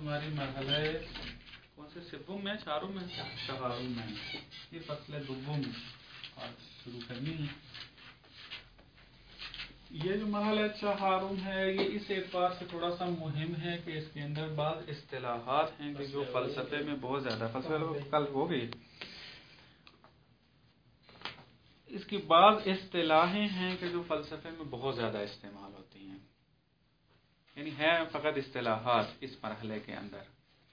ہماری مرحلہ کون سے سبم میں چاروں میں چہاروں میں یہ فصل دوم آج شروع کرنی ہے. یہ جو مرحلہ چہاروں ہے یہ اس اعتبار سے تھوڑا سا مہم ہے کہ اس کے اندر بعض اصطلاحات ہیں کہ جو فلسفے میں بہت زیادہ فلسفے کل ہو گئی. اس کی بعض اصطلاحیں ہیں کہ جو فلسفے میں بہت زیادہ استعمال ہوتی ہیں، یعنی ہے فقط اصطلاحات اس مرحلے کے اندر،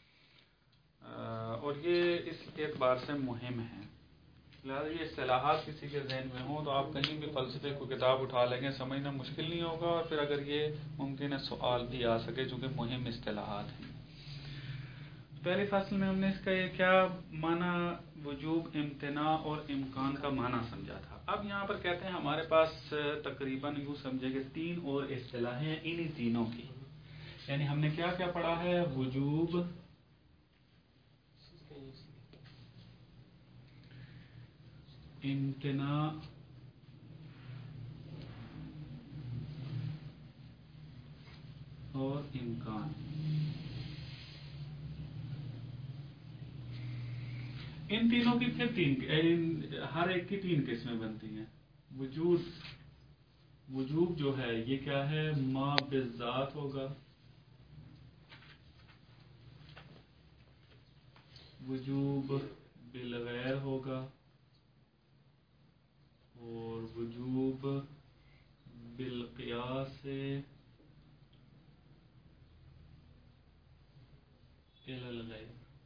اور یہ اس اعتبار سے مہم ہے. لہٰذا یہ اصطلاحات کسی کے ذہن میں ہوں تو آپ کہیں بھی فلسفے کو کتاب اٹھا لیں گے، سمجھنا مشکل نہیں ہوگا، اور پھر اگر یہ ممکن ہے سوال بھی آ سکے چونکہ مہم اصطلاحات ہیں. پہلی فصل میں ہم نے اس کا یہ کیا معنی وجوب، امتناع اور امکان کا معنی سمجھا تھا. اب یہاں پر کہتے ہیں ہمارے پاس تقریباً یوں سمجھے کہ تین اور اصطلاحیں ہیں انہی تینوں کی. یعنی ہم نے کیا کیا پڑھا ہے؟ وجوب، امتناع اور امکان. ان تینوں کی پھر ہر ایک کی تین قسمیں بنتی ہیں. وجوب جو ہے یہ کیا ہے؟ ما بالذات ہوگا، وجوب بالغیر ہوگا، اور وجوب بالقیاس الی الغیر.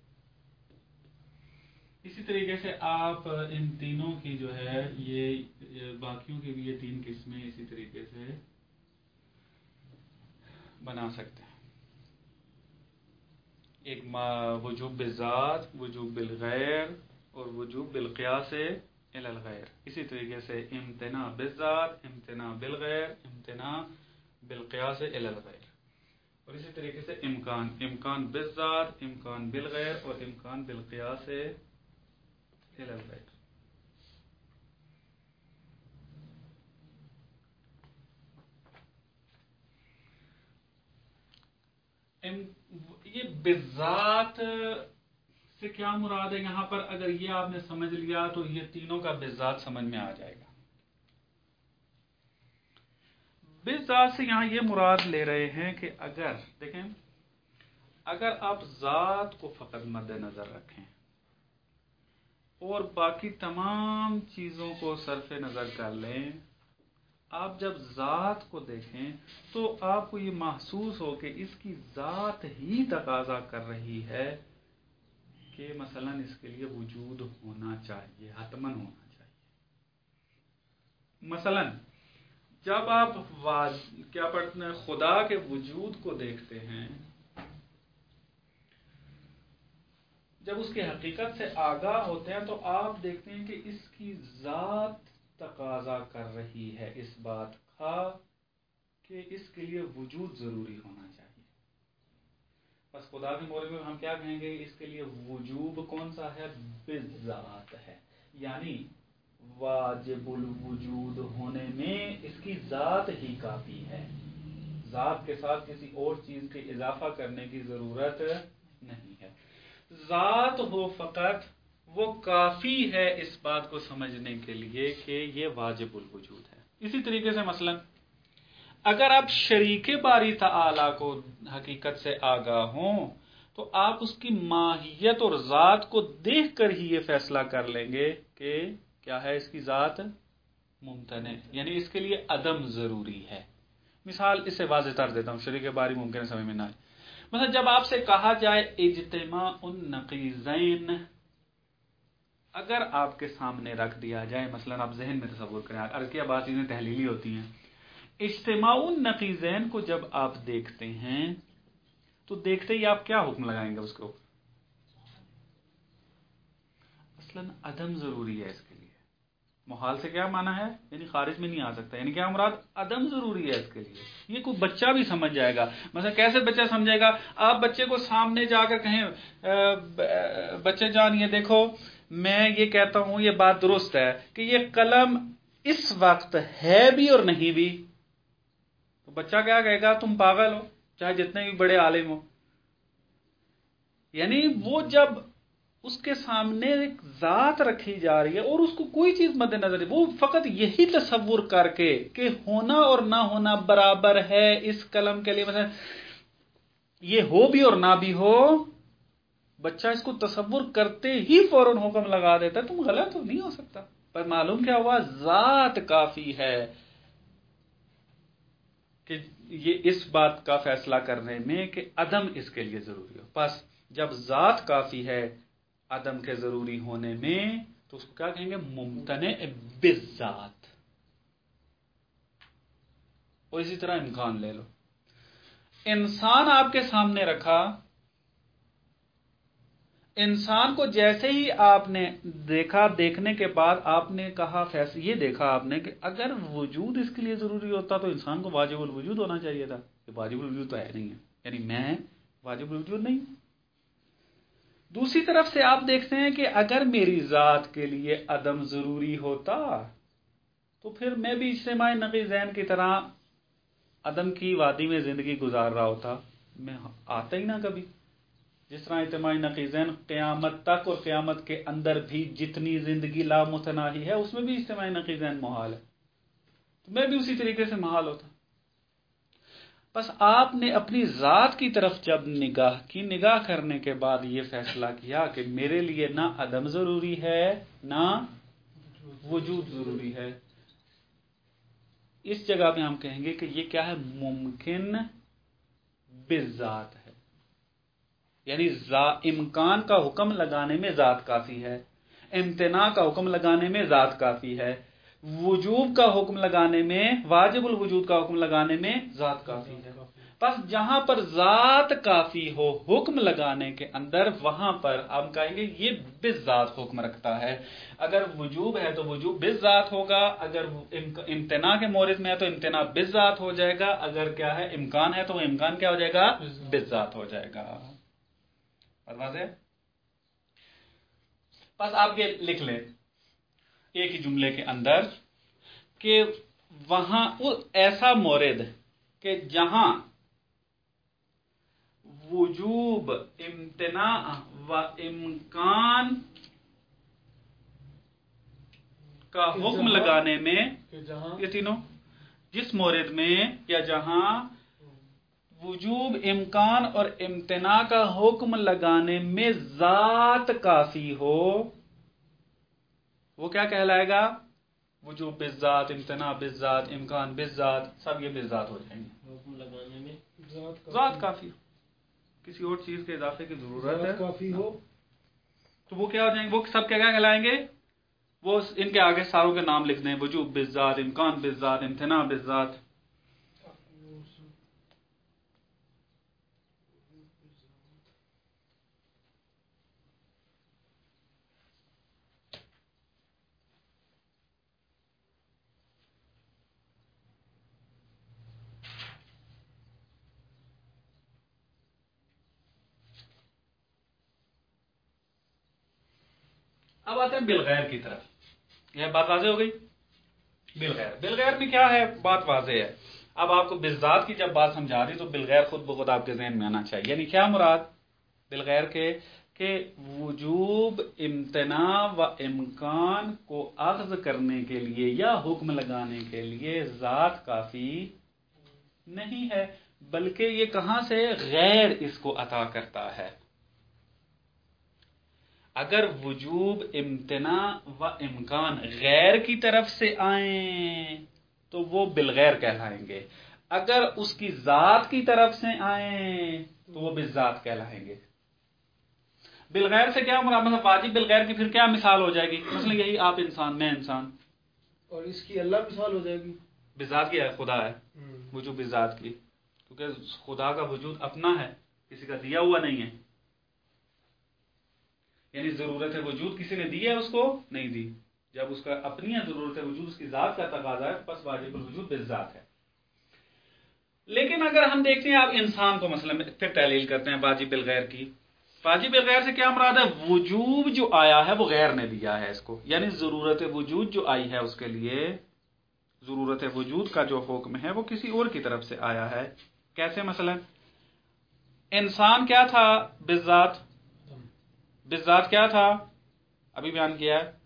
اسی طریقے سے آپ ان تینوں کی جو ہے یہ باقیوں کی بھی یہ تین قسمیں اسی طریقے سے بنا سکتے ہیں. ایک وجوب بالذات، وجوب بالغیر اور وجوب بالقیاس الی الغیر. اسی طریقے سے امتناع بالذات، امتناع بالغیر، امتناع بالقیاس الی الغیر. اور اسی طریقے سے امکان، امکان بالذات، امکان بالغیر اور امکان بالقیاس الی الغیر. یہ بالذات سے کیا مراد ہے یہاں پر؟ اگر یہ آپ نے سمجھ لیا تو یہ تینوں کا بالذات سمجھ میں آ جائے گا. بالذات سے یہاں یہ مراد لے رہے ہیں کہ اگر دیکھیں، اگر آپ ذات کو فقط مد نظر رکھیں اور باقی تمام چیزوں کو صرف نظر کر لیں، آپ جب ذات کو دیکھیں تو آپ کو یہ محسوس ہو کہ اس کی ذات ہی تقاضا کر رہی ہے کہ مثلا اس کے لیے وجود ہونا چاہیے، حتماً ہونا چاہیے. مثلا جب آپ کیا پڑھتے ہیں خدا کے وجود کو دیکھتے ہیں، جب اس کی حقیقت سے آگاہ ہوتے ہیں تو آپ دیکھتے ہیں کہ اس کی ذات تقاضا کر رہی ہے اس بات کا کہ اس کے لیے وجود ضروری ہونا چاہیے. بس خدا کے مورد میں ہم کیا کہیں گے؟ اس کے لیے وجوب کون سا ہے؟ بالذات ہے. یعنی واجب الوجود ہونے میں اس کی ذات ہی کافی ہے، ذات کے ساتھ کسی اور چیز کے اضافہ کرنے کی ضرورت نہیں ہے. ذات ہو فقط وہ کافی ہے اس بات کو سمجھنے کے لیے کہ یہ واجب الوجود ہے. اسی طریقے سے مثلا اگر آپ شریک باری تعالی کو حقیقت سے آگاہ ہوں تو آپ اس کی ماہیت اور ذات کو دیکھ کر ہی یہ فیصلہ کر لیں گے کہ کیا ہے اس کی ذات ممتنع، یعنی اس کے لیے عدم ضروری ہے. مثال اس سے واضح کر دیتا ہوں، شریک باری ممکن ہے سمجھ میں نہ آئے. مثلا جب آپ سے کہا جائے اجتماع النقیضین، اگر آپ کے سامنے رکھ دیا جائے، مثلا آپ ذہن میں تصور کریں، عرض کیا بات چیزیں تحلیلی ہوتی ہیں. اجتماع النقیضین کو جب آپ دیکھتے ہیں تو دیکھتے ہی آپ کیا حکم لگائیں گے اس کو؟ اصلاً عدم ضروری ہے اس کے لیے. محال سے کیا معنی ہے؟ یعنی خارج میں نہیں آ سکتا. یعنی کیا مراد؟ عدم ضروری ہے اس کے لیے. یہ کوئی بچہ بھی سمجھ جائے گا. مثلا کیسے بچہ سمجھے گا؟ آپ بچے کو سامنے جا کر کہیں بچے جان یہ دیکھو میں یہ کہتا ہوں یہ بات درست ہے کہ یہ قلم اس وقت ہے بھی اور نہیں بھی، تو بچہ کیا کہے گا؟ تم پاگل ہو، چاہے جتنے بھی بڑے عالم ہو. یعنی وہ جب اس کے سامنے ایک ذات رکھی جا رہی ہے اور اس کو کوئی چیز مد نظر ہے، وہ فقط یہی تصور کر کے کہ ہونا اور نہ ہونا برابر ہے اس قلم کے لیے، مثلا یہ ہو بھی اور نہ بھی ہو، بچہ اس کو تصور کرتے ہی فوراً حکم لگا دیتا ہے، تم غلط ہو، نہیں ہو سکتا۔ پر معلوم کیا ہوا، ذات کافی ہے کہ یہ اس بات کا فیصلہ کرنے میں کہ عدم اس کے لیے ضروری ہو۔ بس جب ذات کافی ہے عدم کے ضروری ہونے میں تو اس کو کیا کہیں گے، ممتنع بالذات۔ اور اسی طرح امکان لے لو، انسان آپ کے سامنے رکھا، انسان کو جیسے ہی آپ نے دیکھا، دیکھنے کے بعد آپ نے کہا یہ دیکھا آپ نے کہ اگر وجود اس کے لیے ضروری ہوتا تو انسان کو واجب الوجود ہونا چاہیے تھا، کہ واجب الوجود تو ہے نہیں ہے، یعنی میں واجب الوجود نہیں۔ دوسری طرف سے آپ دیکھتے ہیں کہ اگر میری ذات کے لیے عدم ضروری ہوتا تو پھر میں بھی اجتماع نقیضین کی طرح عدم کی وادی میں زندگی گزار رہا ہوتا، میں آتا ہی نہ کبھی۔ جس طرح اجتماع نقیضین قیامت تک اور قیامت کے اندر بھی جتنی زندگی لامتناہی ہے اس میں بھی اجتماع نقیضین محال ہے، تو میں بھی اسی طریقے سے محال ہوتا۔ بس آپ نے اپنی ذات کی طرف جب نگاہ کی، نگاہ کرنے کے بعد یہ فیصلہ کیا کہ میرے لیے نہ عدم ضروری ہے نہ وجود ضروری ہے، اس جگہ پہ ہم کہیں گے کہ یہ کیا ہے، ممکن بالذات ہے، یعنی امکان کا حکم لگانے میں ذات کافی ہے، امتناع کا حکم لگانے میں ذات کافی ہے، وجوب کا حکم لگانے میں، واجب الوجود کا حکم لگانے میں ذات کافی ہے۔ بس جہاں پر ذات کافی ہو حکم لگانے کے اندر، وہاں پر ہم کہیں گے یہ بالذات حکم رکھتا ہے۔ اگر وجوب ہے تو وجوب بالذات ہوگا، اگر امتناع کے مورد میں ہے تو امتناع بالذات ہو جائے گا، اگر کیا ہے امکان ہے تو وہ امکان کیا ہو جائے گا، بالذات ہو جائے گا۔ واضح؟ بس آپ یہ لکھ لیں ایک ہی جملے کے اندر کہ وہاں ایسا مورد کہ جہاں وجوب، امتناع و امکان کا حکم لگانے میں، یہ تینوں جس مورد میں یا جہاں وجوب، امکان اور امتناع کا حکم لگانے میں ذات کافی ہو، وہ کیا کہلائے گا، وجوب بالذات، امتناع بالذات، امکان بالذات، سب یہ بالذات ہو جائیں گے۔ حکم لگانے میں ذات کافی ہو، کسی اور چیز کے اضافے کی ضرورت ہے کافی ہو تو وہ کیا ہو جائیں گے، وہ سب کیا کہلائیں گے، وہ ان کے آگے ساروں کے نام لکھ دیں، وجوب بالذات، امکان بالذات، امتناع بالذات۔ اب آتے ہیں بالغیر کی طرف، یہ بات واضح ہو گئی۔ بالغیر میں کیا ہے، بات واضح ہے۔ اب آپ کو بالذات کی جب بات سمجھا دی تو بالغیر خود بخود آپ کے ذہن میں آنا چاہیے، یعنی کیا مراد بالغیر کے، کہ وجوب، امتناع و امکان کو اخذ کرنے کے لیے یا حکم لگانے کے لیے ذات کافی نہیں ہے، بلکہ یہ کہاں سے غیر اس کو عطا کرتا ہے۔ اگر وجوب، امتناع و امکان غیر کی طرف سے آئیں تو وہ بالغیر کہلائیں گے، اگر اس کی ذات کی طرف سے آئیں تو وہ بالذات کہلائیں گے۔ بالغیر سے کیا مراد، مطلب واجب بالغیر کی پھر کیا مثال ہو جائے گی، مثلا یہی آپ انسان، میں انسان، اور اس کی اللہ مثال ہو جائے گی، بالذات کی ہے، خدا ہے، وجوب بالذات کی، کیونکہ خدا کا وجود اپنا ہے، کسی کا دیا ہوا نہیں ہے، یعنی ضرورت وجود کسی نے دی ہے اس کو نہیں دی، جب اس کا اپنی ہے ضرورت وجود، اس کی ذات کا تقاضا ہے، بس واجب الوجود بالذات ہے۔ لیکن اگر ہم دیکھتے ہیں آپ انسان کو، مثلا پھر تعلیل کرتے ہیں واجب بالغیر کی، واجب بالغیر سے کیا مراد ہے، وجوب جو آیا ہے وہ غیر نے دیا ہے اس کو، یعنی ضرورت وجود جو آئی ہے اس کے لیے، ضرورت وجود کا جو حکم ہے وہ کسی اور کی طرف سے آیا ہے۔ کیسے، مثلا انسان کیا تھا بالذات، بالذات کیا تھا؟ ابھی بیان کیا ہے،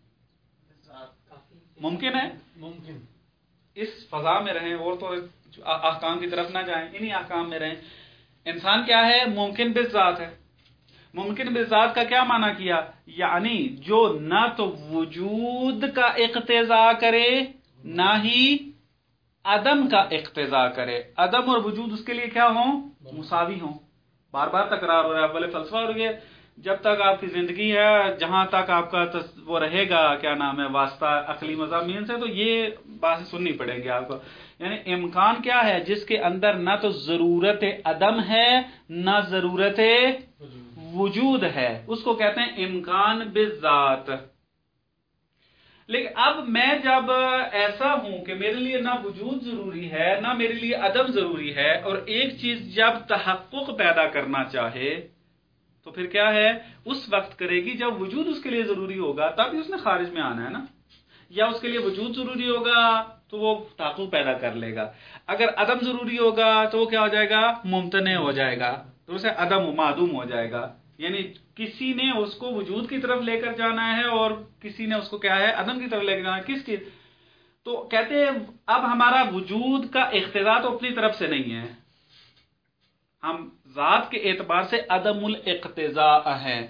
ممکن ہے ممکن اس فضا میں رہیں اور تو احکام کی طرف نہ جائیں، انہی احکام میں رہیں. انسان کیا ہے؟ ممکن بالذات ہے. ممکن بالذات کا کیا معنی کیا؟ یعنی جو نہ تو وجود کا اقتضا کرے نہ ہی عدم کا اقتضا کرے. عدم اور وجود اس کے لیے کیا ہوں؟ مساوی ہوں. بار بار تکرار ہو رہا ہے. بولے فلسفہ ہو گیا، جب تک آپ کی زندگی ہے، جہاں تک آپ کا وہ رہے گا کیا نام ہے واسطہ عقلی مضامین سے، تو یہ باتیں سننی پڑے گی آپ کو. یعنی امکان کیا ہے؟ جس کے اندر نہ تو ضرورت عدم ہے نہ ضرورت وجود ہے، اس کو کہتے ہیں امکان بالذات. لیکن اب میں جب ایسا ہوں کہ میرے لیے نہ وجود ضروری ہے نہ میرے لیے عدم ضروری ہے، اور ایک چیز جب تحقق پیدا کرنا چاہے تو پھر کیا ہے؟ اس وقت کرے گی جب وجود اس کے لیے ضروری ہوگا، تب ہی اس نے خارج میں آنا ہے نا. یا اس کے لیے وجود ضروری ہوگا تو وہ تحقق پیدا کر لے گا. اگر عدم ضروری ہوگا تو وہ کیا ہو جائے گا؟ ممتنع ہو جائے گا. تو اسے عدم و معدوم ہو جائے گا. یعنی کسی نے اس کو وجود کی طرف لے کر جانا ہے اور کسی نے اس کو کیا ہے؟ عدم کی طرف لے کر جانا ہے. کس کی؟ تو کہتے ہیں اب ہمارا وجود کا اقتضا تو اپنی طرف سے نہیں ہے، ہم ذات کے اعتبار سے عدم الاقتضاء ہے.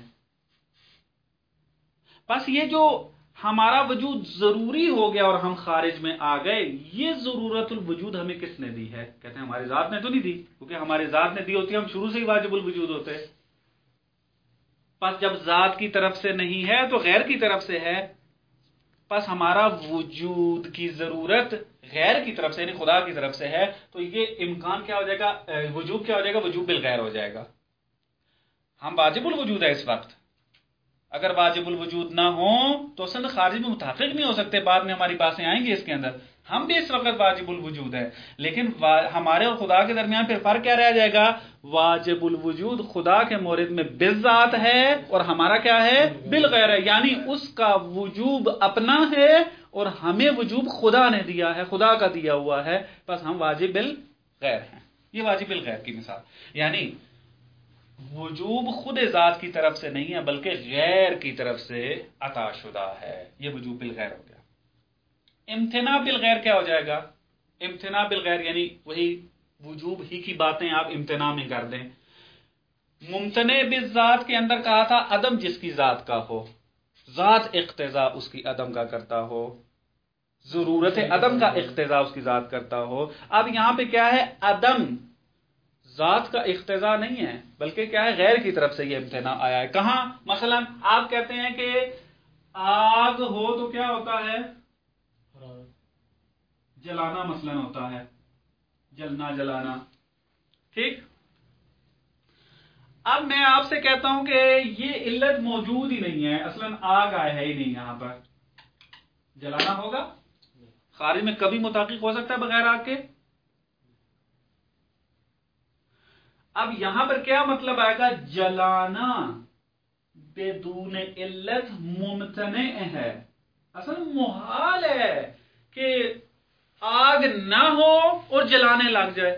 بس یہ جو ہمارا وجود ضروری ہو گیا اور ہم خارج میں آ گئے، یہ ضرورت الوجود ہمیں کس نے دی ہے؟ کہتے ہیں ہماری ذات نے تو نہیں دی، کیونکہ ہماری ذات نے دی ہوتی ہم شروع سے ہی واجب الوجود ہوتے. پس جب ذات کی طرف سے نہیں ہے تو غیر کی طرف سے ہے. پس ہمارا وجود کی ضرورت غیر کی طرف سے یعنی خدا کی طرف سے ہے. تو یہ امکان کیا ہو جائے گا؟ وجوب کیا ہو جائے گا؟ وجوب بالغیر ہو جائے گا. ہم واجب الوجود ہے اس وقت. اگر واجب الوجود نہ ہو تو اصل خارج میں متحقق نہیں ہو سکتے. بعد میں ہماری باتیں آئیں گی اس کے اندر. ہم بھی اس وقت واجب الوجود ہے، لیکن ہمارے اور خدا کے درمیان پھر فرق کیا رہ جائے گا؟ واجب الوجود خدا کے مورد میں بالذات ہے اور ہمارا کیا ہے؟ بالغیر ہے. یعنی اس کا وجوب اپنا ہے اور ہمیں وجوب خدا نے دیا ہے، خدا کا دیا ہوا ہے. بس ہم واجب بالغیر ہیں. یہ واجب بالغیر کی مثال. یعنی وجوب خود ذات کی طرف سے نہیں ہے بلکہ غیر کی طرف سے عطا شدہ ہے. یہ وجوب بالغیر ہو گیا. امتناع بالغیر کیا ہو جائے گا؟ امتناع بالغیر یعنی وہی وجوب ہی کی باتیں آپ امتناع میں کر دیں. ممتنع بالذات کے اندر کہا تھا عدم جس کی ذات کا ہو، ذات اقتضا اس کی عدم کا کرتا ہو، ضرورت عدم کا اقتضا اس کی ذات کرتا ہو. اب یہاں پہ کیا ہے؟ عدم ذات کا اقتضا نہیں ہے بلکہ کیا ہے؟ غیر کی طرف سے یہ امتناع آیا ہے. کہاں؟ مثلا آپ کہتے ہیں کہ آگ ہو تو کیا ہوتا ہے؟ جلانا مثلا ہوتا ہے، جلنا جلانا. ٹھیک. اب میں آپ سے کہتا ہوں کہ یہ علت موجود ہی نہیں ہے، اصلا آگ آیا ہے ہی نہیں یہاں پر، جلانا ہوگا؟ خارج میں کبھی متحقق ہو سکتا ہے بغیر آگ کے؟ اب یہاں پر کیا مطلب آئے گا؟ جلانا بدون علت ممتنع ہے. اصل محال ہے کہ آگ نہ ہو اور جلانے لگ جائے.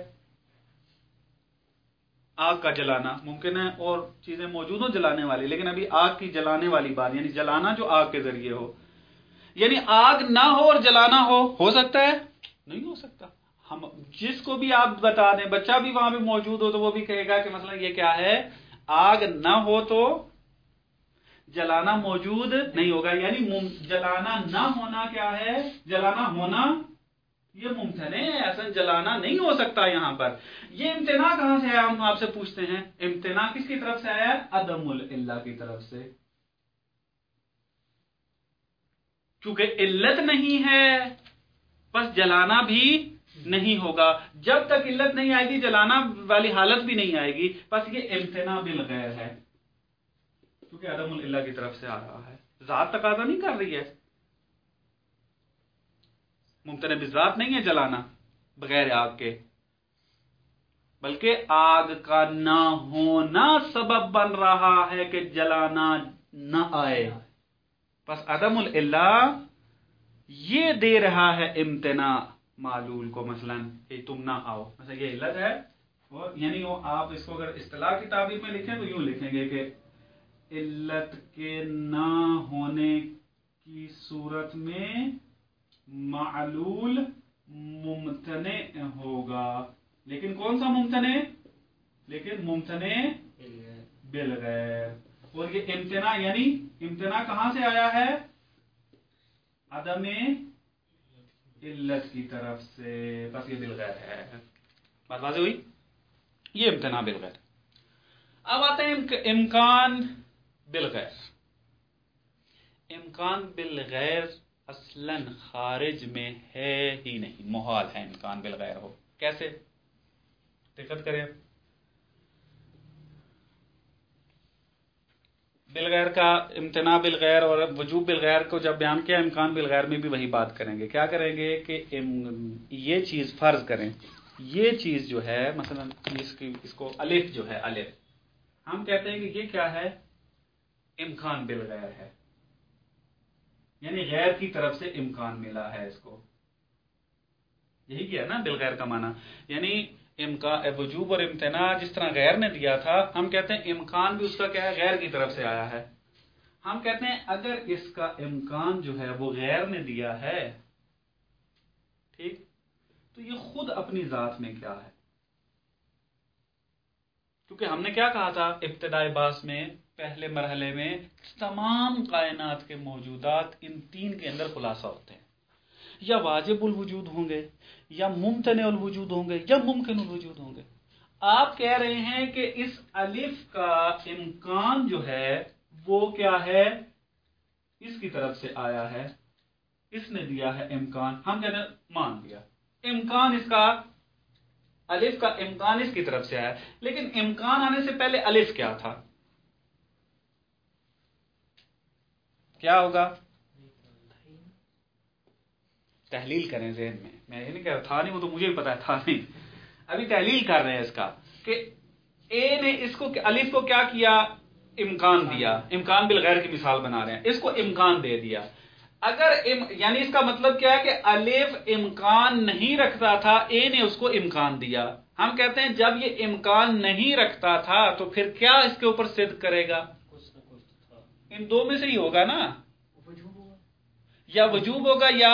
آگ کا جلانا ممکن ہے اور چیزیں موجود ہوں جلانے والی، لیکن ابھی آگ کی جلانے والی بات یعنی جلانا جو آگ کے ذریعے ہو. یعنی آگ نہ ہو اور جلانا ہو سکتا ہے؟ نہیں ہو سکتا. ہم جس کو بھی آپ بتا دیں، بچہ بھی وہاں پہ موجود ہو تو وہ بھی کہے گا کہ مثلا یہ کیا ہے؟ آگ نہ ہو تو جلانا موجود نہیں ہوگا. یعنی جلانا نہ ہونا کیا ہے؟ جلانا ہونا یہ ممتنع ہے، ایسا جلانا نہیں ہو سکتا. یہاں پر یہ امتناع کہاں سے آیا؟ ہم آپ سے پوچھتے ہیں. امتناع کس کی طرف سے آیا؟ عدم العلہ کی طرف سے. کیونکہ علت نہیں ہے بس جلانا بھی نہیں ہوگا. جب تک علت نہیں آئے گی جلانا والی حالت بھی نہیں آئے گی. بس یہ امتناع بالغیر ہے کیونکہ عدم العلہ کی طرف سے آ رہا ہے. ذات تقاضا نہیں کر رہی ہے. ممتنع بالذات نہیں ہے جلانا بغیر آگ کے، بلکہ آگ کا نہ ہونا سبب بن رہا ہے کہ جلانا نہ آئے. بس عدم العلہ یہ دے رہا ہے امتناع معلول کو. مثلا کہ تم نہ آؤ، مثلا یہ علت ہے. اور یعنی وہ آپ اس کو اگر اصطلاح کی تعبیر میں لکھیں تو یوں لکھیں گے کہ علت کے نہ ہونے کی صورت میں معلول ممتنع ہوگا. لیکن کون سا ممتنع؟ لیکن ممتنع بالغیر. اور یہ امتناع یعنی امتناع کہاں سے آیا ہے؟ عدم علت کی طرف سے. بس یہ بالغیر ہے. بات واضح ہوئی؟ یہ امتناع بالغیر. اب آتے ہیں امکان بالغیر. امکان بالغیر اصلاً خارج میں ہے ہی نہیں، محال ہے امکان بالغیر ہو. کیسے؟ دقت کریں. بالغیر کا امتناع بالغیر اور وجوب بالغیر کو جب بیان کیا، امکان بالغیر میں بھی وہی بات کریں گے. کیا کریں گے کہ یہ چیز فرض کریں، یہ چیز جو ہے مثلا اس کو الف جو ہے، الف ہم کہتے ہیں کہ یہ کیا ہے؟ امکان بالغیر ہے، یعنی غیر کی طرف سے امکان ملا ہے اس کو. یہی کیا نا بالغیر کا معنی. یعنی امکان وجوب اور امتناع جس طرح غیر نے دیا تھا، ہم کہتے ہیں امکان بھی اس کا کیا ہے؟ غیر کی طرف سے آیا ہے. ہم کہتے ہیں اگر اس کا امکان جو ہے وہ غیر نے دیا ہے، ٹھیک، تو یہ خود اپنی ذات میں کیا ہے؟ کیونکہ ہم نے کیا کہا تھا ابتدائی باس میں، پہلے مرحلے میں، تمام کائنات کے موجودات ان تین کے اندر خلاصہ ہوتے ہیں. یا واجب الوجود ہوں گے، یا ممتنع الوجود ہوں گے، یا ممکن الوجود ہوں گے. آپ کہہ رہے ہیں کہ اس الف کا امکان جو ہے وہ کیا ہے؟ اس کی طرف سے آیا ہے، اس نے دیا ہے امکان. ہم کہتے ہیں مان لیا امکان، اس کا الف کا امکان اس کی طرف سے آیا. لیکن امکان آنے سے پہلے الف کیا تھا؟ کیا ہوگا؟ تحلیل کریں ذہن میں. میں یہ نہیں کہہ رہا تھا نہیں، وہ تو مجھے بھی پتا تھا نہیں. ابھی تحلیل کر رہے ہیں اس کا کہ اے نے اس کو الف کو کیا کیا؟ امکان دیا. امکان بالغیر کی مثال بنا رہے ہیں، اس کو امکان دے دیا. اگر یعنی اس کا مطلب کیا ہے کہ الف امکان نہیں رکھتا تھا، اے نے اس کو امکان دیا. ہم کہتے ہیں جب یہ امکان نہیں رکھتا تھا تو پھر کیا اس کے اوپر صدق کرے گا؟ ان دو میں سے ہی ہوگا نا، یا وجوب ہوگا یا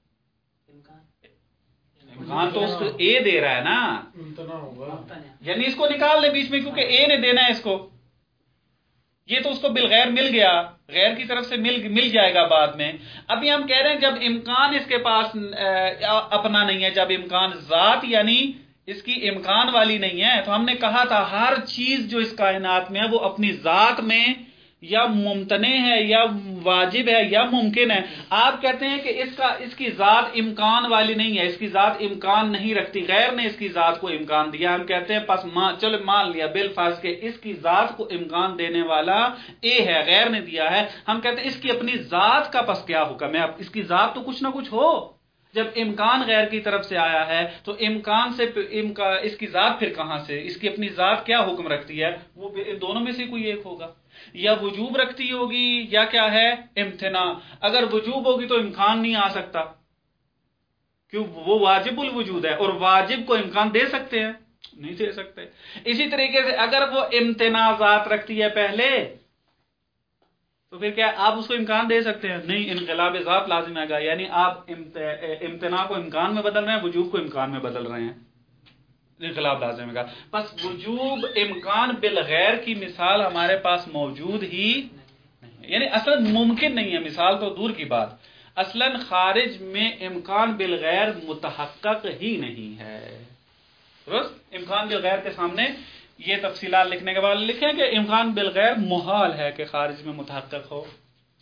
امکان. تو اس کو اے دے رہا ہے نا، یعنی اس کو نکال لے بیچ میں، کیونکہ اے نے دینا ہے اس کو. یہ تو اس کو بالغیر مل گیا، غیر کی طرف سے مل جائے گا بعد میں. ابھی ہم کہہ رہے ہیں جب امکان اس کے پاس اپنا نہیں ہے، جب امکان ذات یعنی اس کی امکان والی نہیں ہے، تو ہم نے کہا تھا ہر چیز جو اس کائنات میں ہے وہ اپنی ذات میں یا ممتنع ہے یا واجب ہے یا ممکن ہے. آپ کہتے ہیں کہ اس کی ذات امکان والی نہیں ہے، اس کی ذات امکان نہیں رکھتی، غیر نے اس کی ذات کو امکان دیا. ہم کہتے ہیں پس چلو مان لیا بالفرض کہ اس کی ذات کو امکان دینے والا اے ہے، غیر نے دیا ہے. ہم کہتے ہیں اس کی اپنی ذات کا پس کیا حکم ہے؟ اس کی ذات تو کچھ نہ کچھ ہو. جب امکان غیر کی طرف سے آیا ہے تو امکان سے اس کی ذات پھر کہاں سے؟ اس کی اپنی ذات کیا حکم رکھتی ہے؟ وہ دونوں میں سے کوئی ایک ہوگا، یا وجوب رکھتی ہوگی یا کیا ہے؟ امتناع. اگر وجوب ہوگی تو امکان نہیں آ سکتا، کیوں؟ وہ واجب الوجود ہے، اور واجب کو امکان دے سکتے ہیں؟ نہیں دے سکتے. اسی طریقے سے اگر وہ امتناع ذات رکھتی ہے پہلے، تو پھر کیا آپ اس کو امکان دے سکتے ہیں؟ نہیں، انقلاب ذات لازم آئے گا. یعنی آپ امتناع کو امکان میں بدل رہے ہیں، وجوب کو امکان میں بدل رہے ہیں، انقلاب لازم آئے گا. بس وجوب امکان بالغیر کی مثال ہمارے پاس موجود ہی نہیں، یعنی اصلا ممکن نہیں ہے. مثال تو دور کی بات، اصلا خارج میں امکان بالغیر متحقق ہی نہیں ہے. درست؟ امکان بالغیر کے سامنے یہ تفصیلات لکھنے کے بعد لکھیں کہ امکان بالغیر محال ہے کہ خارج میں متحقق ہو.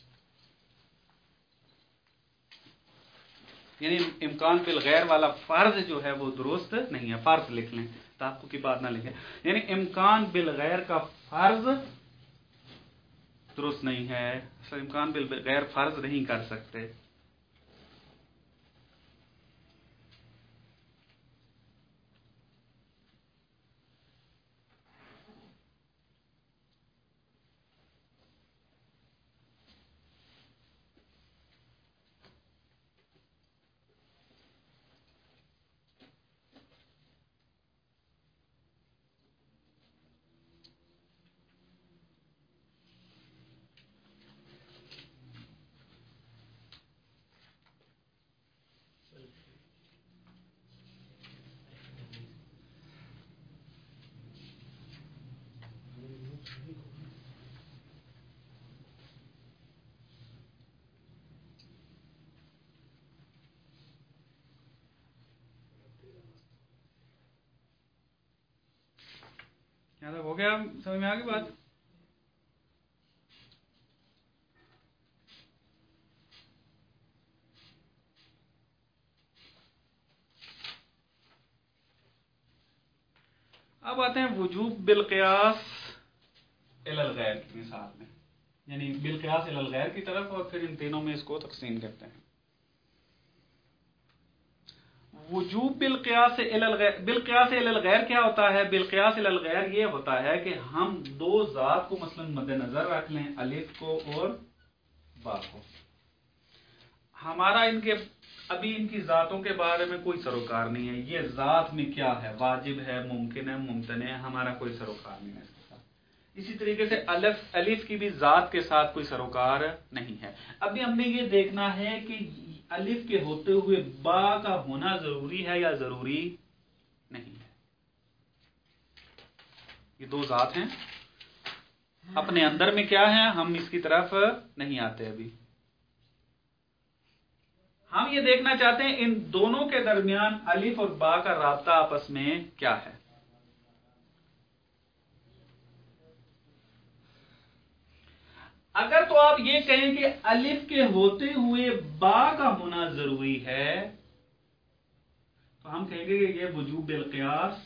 یعنی امکان بالغیر والا فرض جو ہے وہ درست نہیں ہے. فرض لکھ لیں، تحقق کی بات نہ لکھیں. یعنی امکان بالغیر کا فرض درست نہیں ہے. امکان بالغیر فرض نہیں کر سکتے. یاد ہو گیا؟ سمجھ میں آ گئی بات؟ اب آتے ہیں وجوب بالقیاس الی الغیر کی مثال میں، یعنی بالقیاس الی الغیر کی طرف، اور پھر ان تینوں میں اس کو تقسیم کرتے ہیں۔ وجوب بالقیاس الی الغیر، بالقیاس الی الغیر کیا ہوتا ہے؟ بالقیاس الی الغیر یہ ہوتا ہے کہ ہم دو ذات کو مثلا مد نظر رکھ لیں، الف کو اور با کو، ہمارا ابھی ان کی ذاتوں کے بارے میں کوئی سروکار نہیں ہے، یہ ذات میں کیا ہے، واجب ہے، ممکن ہے، ممتنع ہے، ہمارا کوئی سروکار نہیں ہے اس کے ساتھ۔ اسی طریقے سے الف کی بھی ذات کے ساتھ کوئی سروکار نہیں ہے۔ ابھی ہم نے یہ دیکھنا ہے کہ الف کے ہوتے ہوئے با کا ہونا ضروری ہے یا ضروری نہیں ہے۔ یہ دو ذات ہیں، اپنے اندر میں کیا ہے، ہم اس کی طرف نہیں آتے ابھی۔ ہم یہ دیکھنا چاہتے ہیں ان دونوں کے درمیان الف اور با کا رابطہ آپس میں کیا ہے۔ اگر تو آپ یہ کہیں کہ الف کے ہوتے ہوئے با کا ہونا ضروری ہے تو ہم کہیں گے کہ یہ وجوب بالقیاس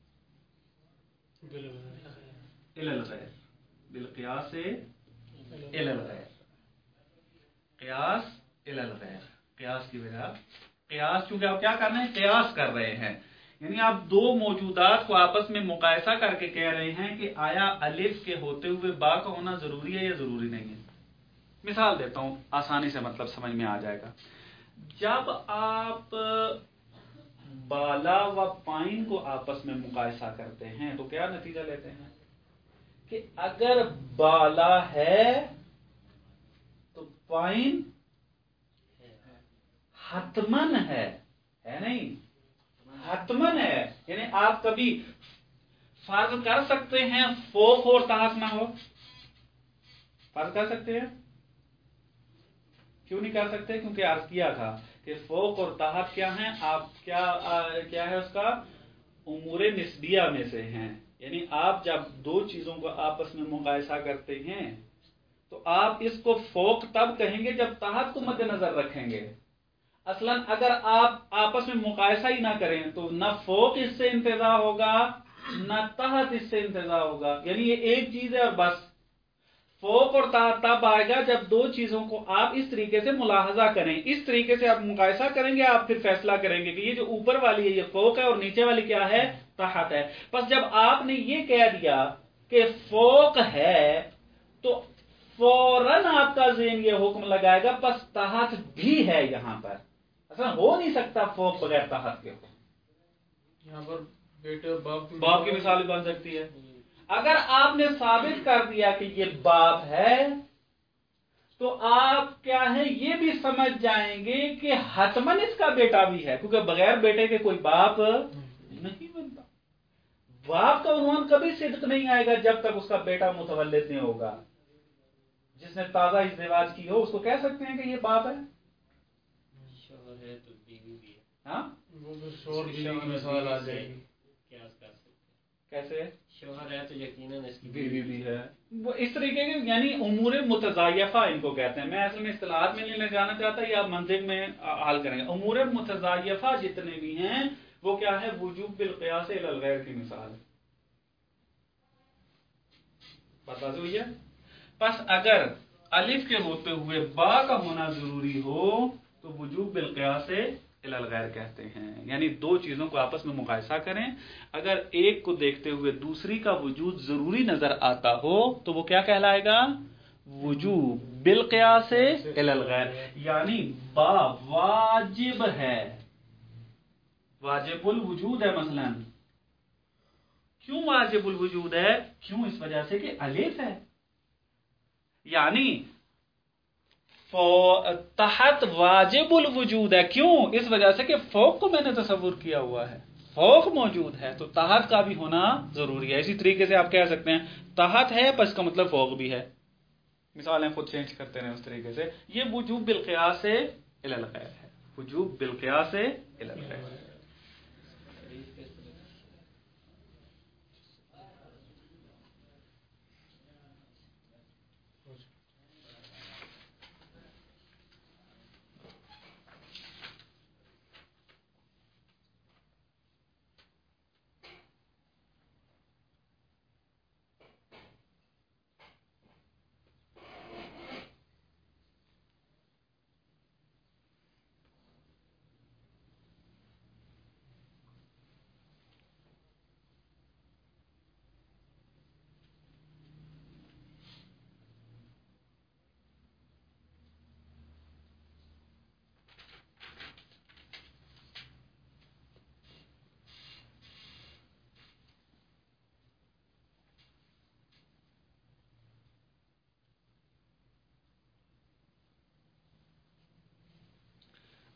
الی الغیر، بالقیاس الی الغیر، قیاس الی الغیر، قیاس کی وجہ، قیاس چونکہ آپ کیا کر رہے ہیں، قیاس کر رہے ہیں، یعنی آپ دو موجودات کو آپس میں مقایسہ کر کے کہہ رہے ہیں کہ آیا الف کے ہوتے ہوئے با کا ہونا ضروری ہے یا ضروری نہیں ہے۔ مثال دیتا ہوں، آسانی سے مطلب سمجھ میں آ جائے گا۔ جب آپ بالا و پائن کو آپس میں مقایسہ کرتے ہیں تو کیا نتیجہ لیتے ہیں کہ اگر بالا ہے تو پائن حتمن ہے نہیں، حتمن ہے، یعنی آپ کبھی فرض کر سکتے ہیں فوق اور تحت نہ ہو؟ فرض کر سکتے ہیں؟ کیوں نہیں کر سکتے؟ کیونکہ عرض کیا تھا کہ فوق اور تحت کیا ہیں، آپ کیا ہے اس کا، امور نسبیہ میں سے ہیں، یعنی آپ جب دو چیزوں کو آپس میں مقایسہ کرتے ہیں تو آپ اس کو فوق تب کہیں گے جب تحت کو مد نظر رکھیں گے۔ اصلا اگر آپ آپس میں مقایسہ ہی نہ کریں تو نہ فوق اس سے انتزاع ہوگا نہ تحت اس سے انتزاع ہوگا، یعنی یہ ایک چیز ہے اور بس۔ فوق اور تحت تب آئے گا جب دو چیزوں کو آپ اس طریقے سے ملاحظہ کریں، اس طریقے سے آپ مقایسہ کریں گے، آپ پھر فیصلہ کریں گے کہ یہ جو اوپر والی ہے یہ فوق ہے اور نیچے والی کیا ہے، تحت ہے۔ بس جب آپ نے یہ کہہ دیا کہ فوق ہے تو فوراً آپ کا ذہن یہ حکم لگائے گا بس تحت بھی ہے یہاں پر، اصلا ہو نہیں سکتا فوق بغیر تحت کے ہو۔ یہاں پر بیٹے اور باپ کی مثال بھی بن سکتی ہے۔ اگر آپ نے ثابت کر دیا کہ یہ باپ ہے تو آپ کیا ہے یہ بھی سمجھ جائیں گے کہ حتمن اس کا بیٹا بھی ہے، کیونکہ بغیر بیٹے کے کوئی باپ نہیں بنتا۔ باپ کا عنوان کبھی صدق نہیں آئے گا جب تک اس کا بیٹا متولد نہیں ہوگا۔ جس نے تازہ ازدواج کی ہو اس کو کہہ سکتے ہیں کہ یہ باپ ہے؟ شوہر ہے تو بیوی بھی ہے، ہاں وہ بھی شوہر بیوی کی مثال آ جائے گی۔ قیاس کر سکتے ہیں۔ کیسے؟ شوہر ہے تو یقیناً اس کی بیوی بھی ہے، وہ اس طریقے کے یعنی امور متضائفہ ان کو کہتے ہیں۔ میں اصل میں اصطلاحات میں نہیں لے جانا چاہتا، یہ آپ منطق میں حل کریں گے۔ امور متضائفہ جتنے بھی ہیں وہ کیا ہے، وجوب بالقیاس الی الغیر کی مثال ہے۔ بات واضح ہوئی ہے؟ پس اگر الف کے ہوتے ہوئے با کا ہونا ضروری ہو تو وجوب بالقیاس الی الغیر کہتے ہیں، یعنی دو چیزوں کو آپس میں مقایسہ کریں، اگر ایک کو دیکھتے ہوئے دوسری کا وجود ضروری نظر آتا ہو تو وہ کیا کہلائے گا، وجوب بالقیاس الی الغیر، یعنی با واجب ہے، واجب الوجود ہے۔ مثلا کیوں واجب الوجود ہے؟ کیوں؟ اس وجہ سے کہ الف ہے، یعنی تحت واجب الوجود ہے۔ کیوں؟ اس وجہ سے کہ فوق کو میں نے تصور کیا ہوا ہے، فوق موجود ہے تو تحت کا بھی ہونا ضروری ہے۔ اسی طریقے سے آپ کہہ سکتے ہیں تحت ہے بس کا مطلب فوق بھی ہے۔ مثالیں خود چینج کرتے رہیں اس طریقے سے۔ یہ وجوب بالقیاس الی الغیر ہے، وجوب بالقیاس الی الغیر۔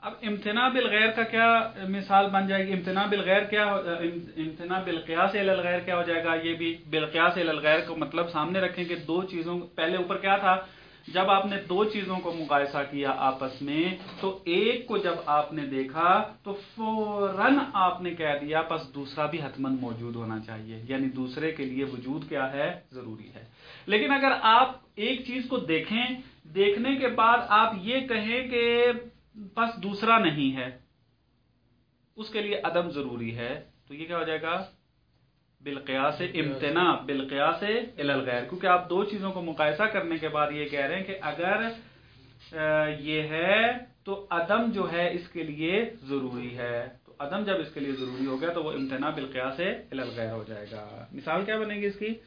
اب امتناع بالغیر کا کیا مثال بن جائے گی؟ امتناع بالغیر کیا امتناع بالقیاس الی الغیر کیا ہو جائے گا؟ یہ بھی بالقیاس الی الغیر کو مطلب سامنے رکھیں کہ دو چیزوں، پہلے اوپر کیا تھا، جب آپ نے دو چیزوں کو مقایسہ کیا آپس میں تو ایک کو جب آپ نے دیکھا تو فوراً آپ نے کہہ دیا پس دوسرا بھی حتماً موجود ہونا چاہیے، یعنی دوسرے کے لیے وجود کیا ہے؟ ضروری ہے۔ لیکن اگر آپ ایک چیز کو دیکھیں، دیکھنے کے بعد آپ یہ کہیں کہ بس دوسرا نہیں ہے، اس کے لیے عدم ضروری ہے، تو یہ کیا ہو جائے گا؟ بالقیاس امتناع بالقیاس الی الغیر، کیونکہ آپ دو چیزوں کو مقایسہ کرنے کے بعد یہ کہہ رہے ہیں کہ اگر یہ ہے تو عدم جو ہے اس کے لیے ضروری ہے، تو عدم جب اس کے لیے ضروری ہو گیا تو وہ امتناع بالقیاس الی الغیر ہو جائے گا۔ مثال کیا بنے گی اس کی؟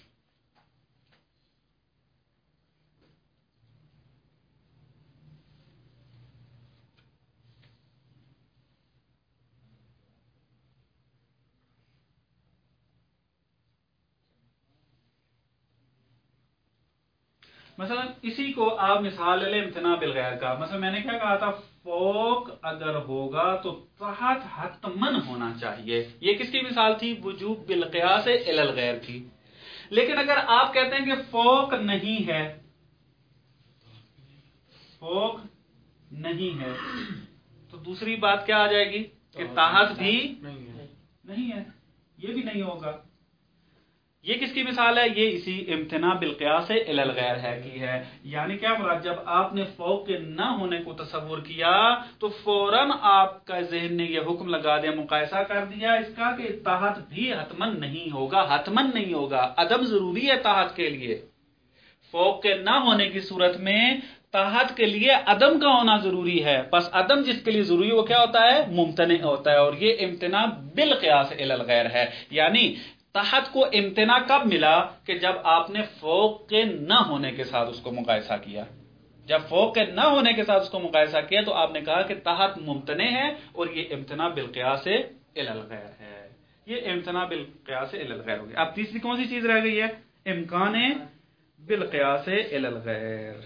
مثلا اسی کو آپ مثال لے لیں امتناع بالغیر کا۔ مثلا میں نے کیا کہا تھا، فوق اگر ہوگا تو تحت حتمن ہونا چاہیے، یہ کس کی مثال تھی؟ وجوب بالقیاس الی الغیر کی۔ لیکن اگر آپ کہتے ہیں کہ فوق نہیں ہے، فوق نہیں ہے، تو دوسری بات کیا آ جائے گی کہ تحت بھی نہیں ہے، یہ بھی نہیں ہوگا۔ یہ کس کی مثال ہے؟ یہ اسی امتناع بالقیاس الی الغیر ہے کی ہے۔ یعنی کیا مراد، جب آپ نے فوق کے نہ ہونے کو تصور کیا تو فوراً آپ کا ذہن نے یہ حکم لگا دیا، مقایسہ کر دیا اس کا کہ تحت بھی حتمن نہیں ہوگا، حتمن نہیں ہوگا، عدم ضروری ہے تحت کے لیے۔ فوق کے نہ ہونے کی صورت میں تحت کے لیے عدم کا ہونا ضروری ہے، پس عدم جس کے لیے ضروری ہے وہ کیا ہوتا ہے؟ ممتنع ہوتا ہے، اور یہ امتناع بالقیاس الی الغیر ہے۔ یعنی تحت کو امتناع کب ملا؟ کہ جب آپ نے فوق کے نہ ہونے کے ساتھ اس کو مقایسہ کیا۔ جب فوق کے نہ ہونے کے ساتھ اس کو مقایسہ کیا تو آپ نے کہا کہ تحت ممتنع ہے اور یہ امتناع بالقیاس الی الغیر ہے۔ یہ امتناع بالقیاس الی الغیر ہو گیا۔ اب تیسری کون سی چیز رہ گئی ہے؟ امکان بالقیاس الی الغیر۔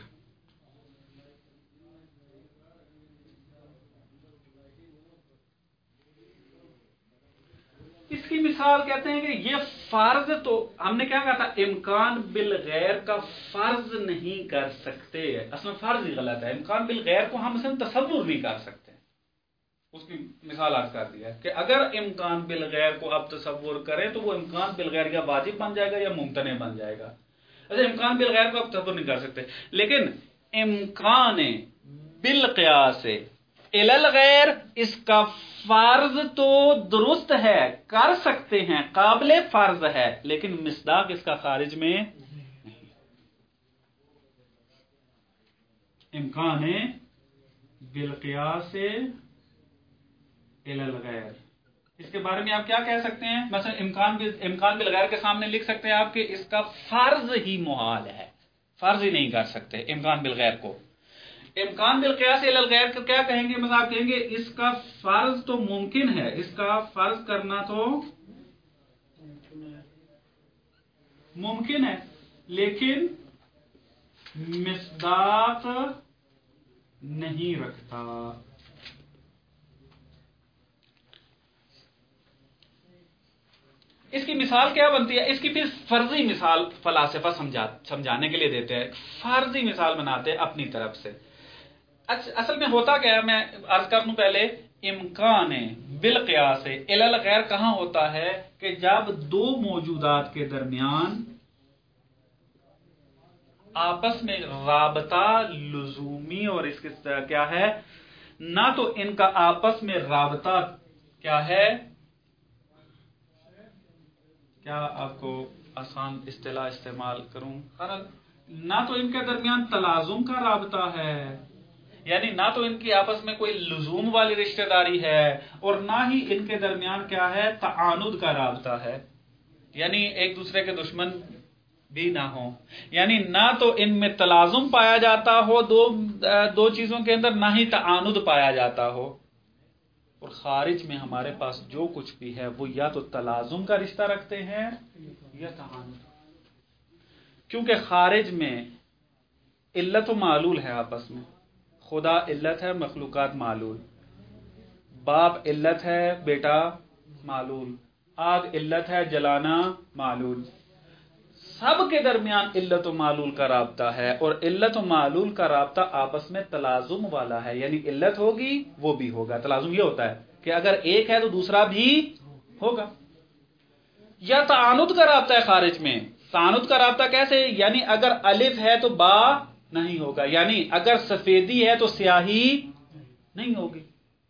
اس کی مثال کہتے ہیں کہ یہ فرض، تو ہم نے کیا کہا تھا، امکان بالغیر کا فرض نہیں کر سکتے، اصل میں فرض ہی غلط ہے۔ امکان بالغیر کو ہم مثلا تصور نہیں کر سکتے، اس کی مثال عرض کر دیا کہ اگر امکان بالغیر کو آپ تصور کریں تو وہ امکان بالغیر کا واجب بن جائے گا یا ممتنع بن جائے گا۔ اچھا، امکان بالغیر کو آپ تصور نہیں کر سکتے، لیکن امکان بالقیاس الی الغیر اس کا فرض تو درست ہے، کر سکتے ہیں، قابل فرض ہے، لیکن مصداق اس کا خارج میں امکان بالقیاس الی الغیر، اس کے بارے میں آپ کیا کہہ سکتے ہیں؟ مثلا امکان بالغیر کے سامنے لکھ سکتے ہیں آپ کہ اس کا فرض ہی محال ہے، فرض ہی نہیں کر سکتے امکان بالغیر کو۔ امکان بالقیاس الی الغیر کو کیا کہیں گے؟ مثلا آپ کہیں گے اس کا فرض تو ممکن ہے، اس کا فرض کرنا تو ممکن ہے، لیکن مصداق نہیں رکھتا۔ اس کی مثال کیا بنتی ہے؟ اس کی پھر فرضی مثال فلاسفہ سمجھانے کے لیے دیتے ہیں، فرضی مثال بناتے ہیں اپنی طرف سے۔ اصل میں ہوتا کیا ہے، میں عرض کر دوں پہلے، امکان بالقیاس الی الغیر کہاں ہوتا ہے؟ کہ جب دو موجودات کے درمیان آپس میں رابطہ لزومی، اور اس کے کیا ہے، نہ تو ان کا آپس میں رابطہ کیا ہے، کیا آپ کو آسان اصطلاح استعمال کروں، نہ تو ان کے درمیان تلازم کا رابطہ ہے، یعنی نہ تو ان کی آپس میں کوئی لزوم والی رشتہ داری ہے، اور نہ ہی ان کے درمیان کیا ہے، تعاند کا رابطہ ہے، یعنی ایک دوسرے کے دشمن بھی نہ ہو، یعنی نہ تو ان میں تلازم پایا جاتا ہو دو چیزوں کے اندر، نہ ہی تعاند پایا جاتا ہو، اور خارج میں ہمارے پاس جو کچھ بھی ہے وہ یا تو تلازم کا رشتہ رکھتے ہیں یا تعاند، کیونکہ خارج میں علت و معلول ہے آپس میں، خدا علت ہے، مخلوقات معلول. باپ علت ہے، بیٹا معلول. آگ علت ہے، جلانا معلول. سب کے درمیان علت و معلول کا رابطہ ہے، اور علت و معلول کا رابطہ آپس میں تلازم والا ہے. یعنی علت ہوگی وہ بھی ہوگا. تلازم یہ ہوتا ہے کہ اگر ایک ہے تو دوسرا بھی ہوگا. یا تعاند کا رابطہ ہے خارج میں. تعاند کا رابطہ کیسے؟ یعنی اگر الف ہے تو با نہیں ہوگا، یعنی اگر سفیدی ہے تو سیاہی نہیں ہوگی.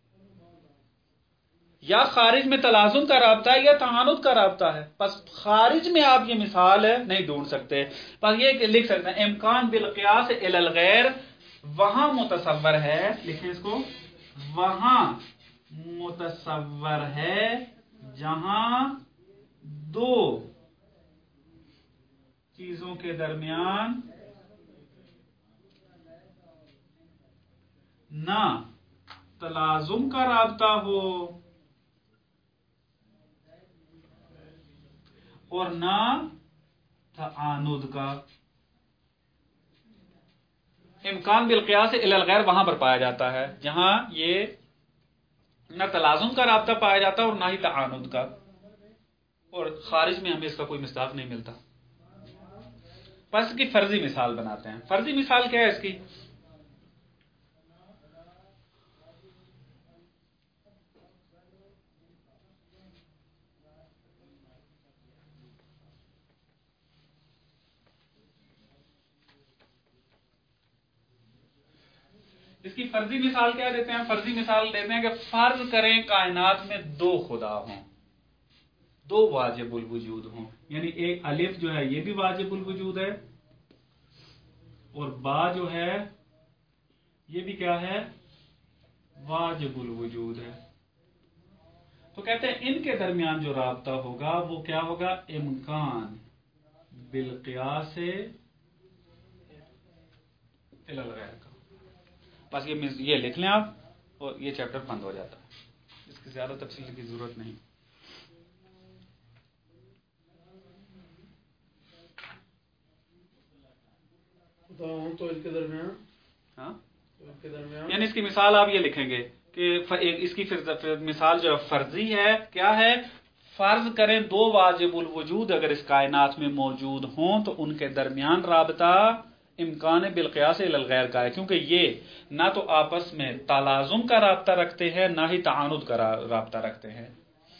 یا خارج میں تلازم کا رابطہ ہے یا تعاند کا رابطہ ہے. بس خارج میں آپ یہ مثال نہیں ڈھونڈ سکتے، بس یہ لکھ سکتے ہیں امکان بالقیاس الی الغیر وہاں متصور ہے. لکھیں اس کو، وہاں متصور ہے جہاں دو چیزوں کے درمیان نہ تلازم کا رابطہ ہو اور نہ تعاند کا. امکان بالقیاس الی الغیر وہاں پر پایا جاتا ہے جہاں یہ نہ تلازم کا رابطہ پایا جاتا اور نہ ہی تعاند کا، اور خارج میں ہمیں اس کا کوئی مصداق نہیں ملتا. بس اس کی فرضی مثال بناتے ہیں. فرضی مثال کیا ہے اس کی؟ اس کی فرضی مثال کیا دیتے ہیں؟ فرضی مثال دیتے ہیں کہ فرض کریں کائنات میں دو خدا ہوں، دو واجب الوجود ہوں. یعنی ایک الف جو ہے یہ بھی واجب الوجود ہے، اور با جو ہے یہ بھی کیا ہے؟ واجب الوجود ہے. تو کہتے ہیں ان کے درمیان جو رابطہ ہوگا وہ کیا ہوگا؟ امکان بالقیاس الی الغیر کا. بس یہ لکھ لیں آپ اور یہ چیپٹر بند ہو جاتا ہے. اس کی زیادہ تفصیل کی ضرورت نہیں. تو اس کے درمیان، ہاں اس کے درمیان یعنی اس کی مثال آپ یہ لکھیں گے کہ اس کی مثال جو فرضی ہے کیا ہے؟ فرض کریں دو واجب الوجود اگر اس کائنات میں موجود ہوں تو ان کے درمیان رابطہ امکان بالقیاس الی الغیر کا ہے، کیونکہ یہ نہ تو آپس میں تلازم کا رابطہ رکھتے ہیں نہ ہی تعاند کا رابطہ رکھتے ہیں.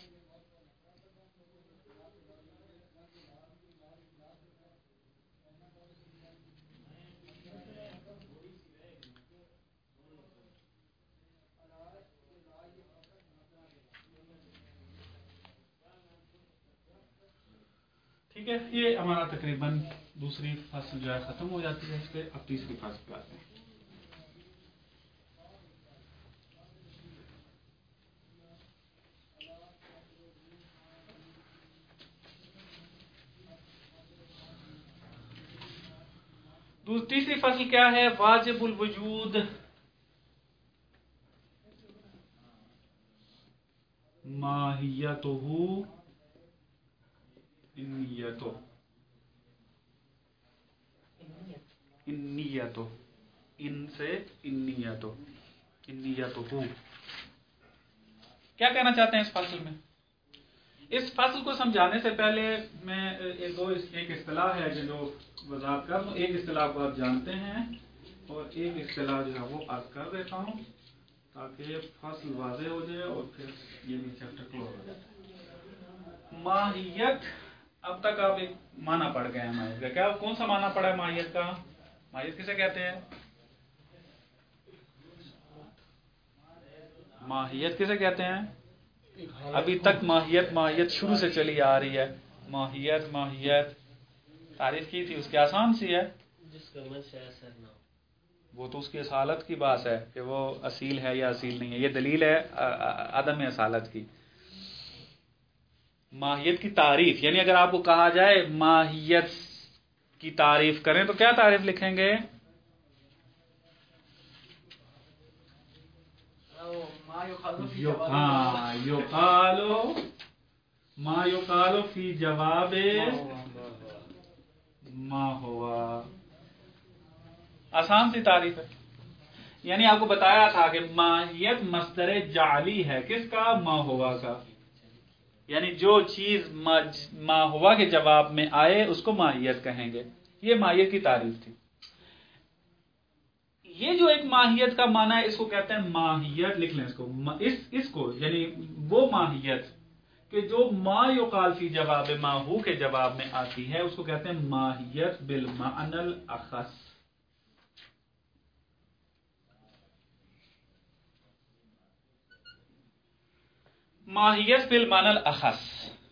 ٹھیک ہے، یہ ہمارا تقریباً دوسری فصل جو ہے ختم ہو جاتی ہے. اس پہ اب تیسری فصل پہ آتے ہیں. تیسری فصل کیا ہے؟ واجب الوجود ماہیتہ انیتہ. ان سے انیتہ کیا کہنا چاہتے ہیں اس فصل میں؟ اس فصل کو سمجھانے سے پہلے میں ایک اصطلاح ہے جو وضاحت کر دوں. ایک اصطلاح کو آپ جانتے ہیں اور ایک اصطلاح جو ہے وہ عرض کر دیتا ہوں تاکہ فصل واضح ہو جائے اور پھر یہ بھی چیپٹر کلوز ہو جاتا ہے. ماہیت، اب تک آپ ایک معنی پڑھ گئے ہیں ماہیت کا. کیا کون سا معنی پڑھا ہے ماہیت کا؟ ماہیت کسے کہتے ہیں؟ ماہیت کسے کہتے ہیں؟ ابھی تک ماہیت شروع سے چلی آ رہی ہے. ماہیت تعریف کی تھی اس کی آسان سی ہے، جس کا منشأ اثر نہ ہو. وہ تو اس کی اصالت کی بات ہے کہ وہ اصیل ہے یا اصیل نہیں ہے. یہ دلیل ہے عدم اصالت کی. ماہیت کی تعریف، یعنی اگر آپ کو کہا جائے ماہیت کی تعریف کریں تو کیا تعریف لکھیں گے؟ ما یقال فی جواب ما ہوا. آسان سی تعریف ہے. یعنی آپ کو بتایا تھا کہ ماہیت مصدر جعلی ہے کس کا؟ ما ہوا کا، یعنی جو چیز ما ہوا کے جواب میں آئے اس کو ماہیت کہیں گے. یہ ماہیت کی تعریف تھی. یہ جو ایک ماہیت کا معنی ہے اس کو کہتے ہیں ماہیت، لکھ لیں اس کو یعنی وہ ماہیت کہ جو ما یقال فی جواب ما ہو کے جواب میں آتی ہے اس کو کہتے ہیں ماہیت بالمعنی الاخص. ماہیت بالمعنی الاخص.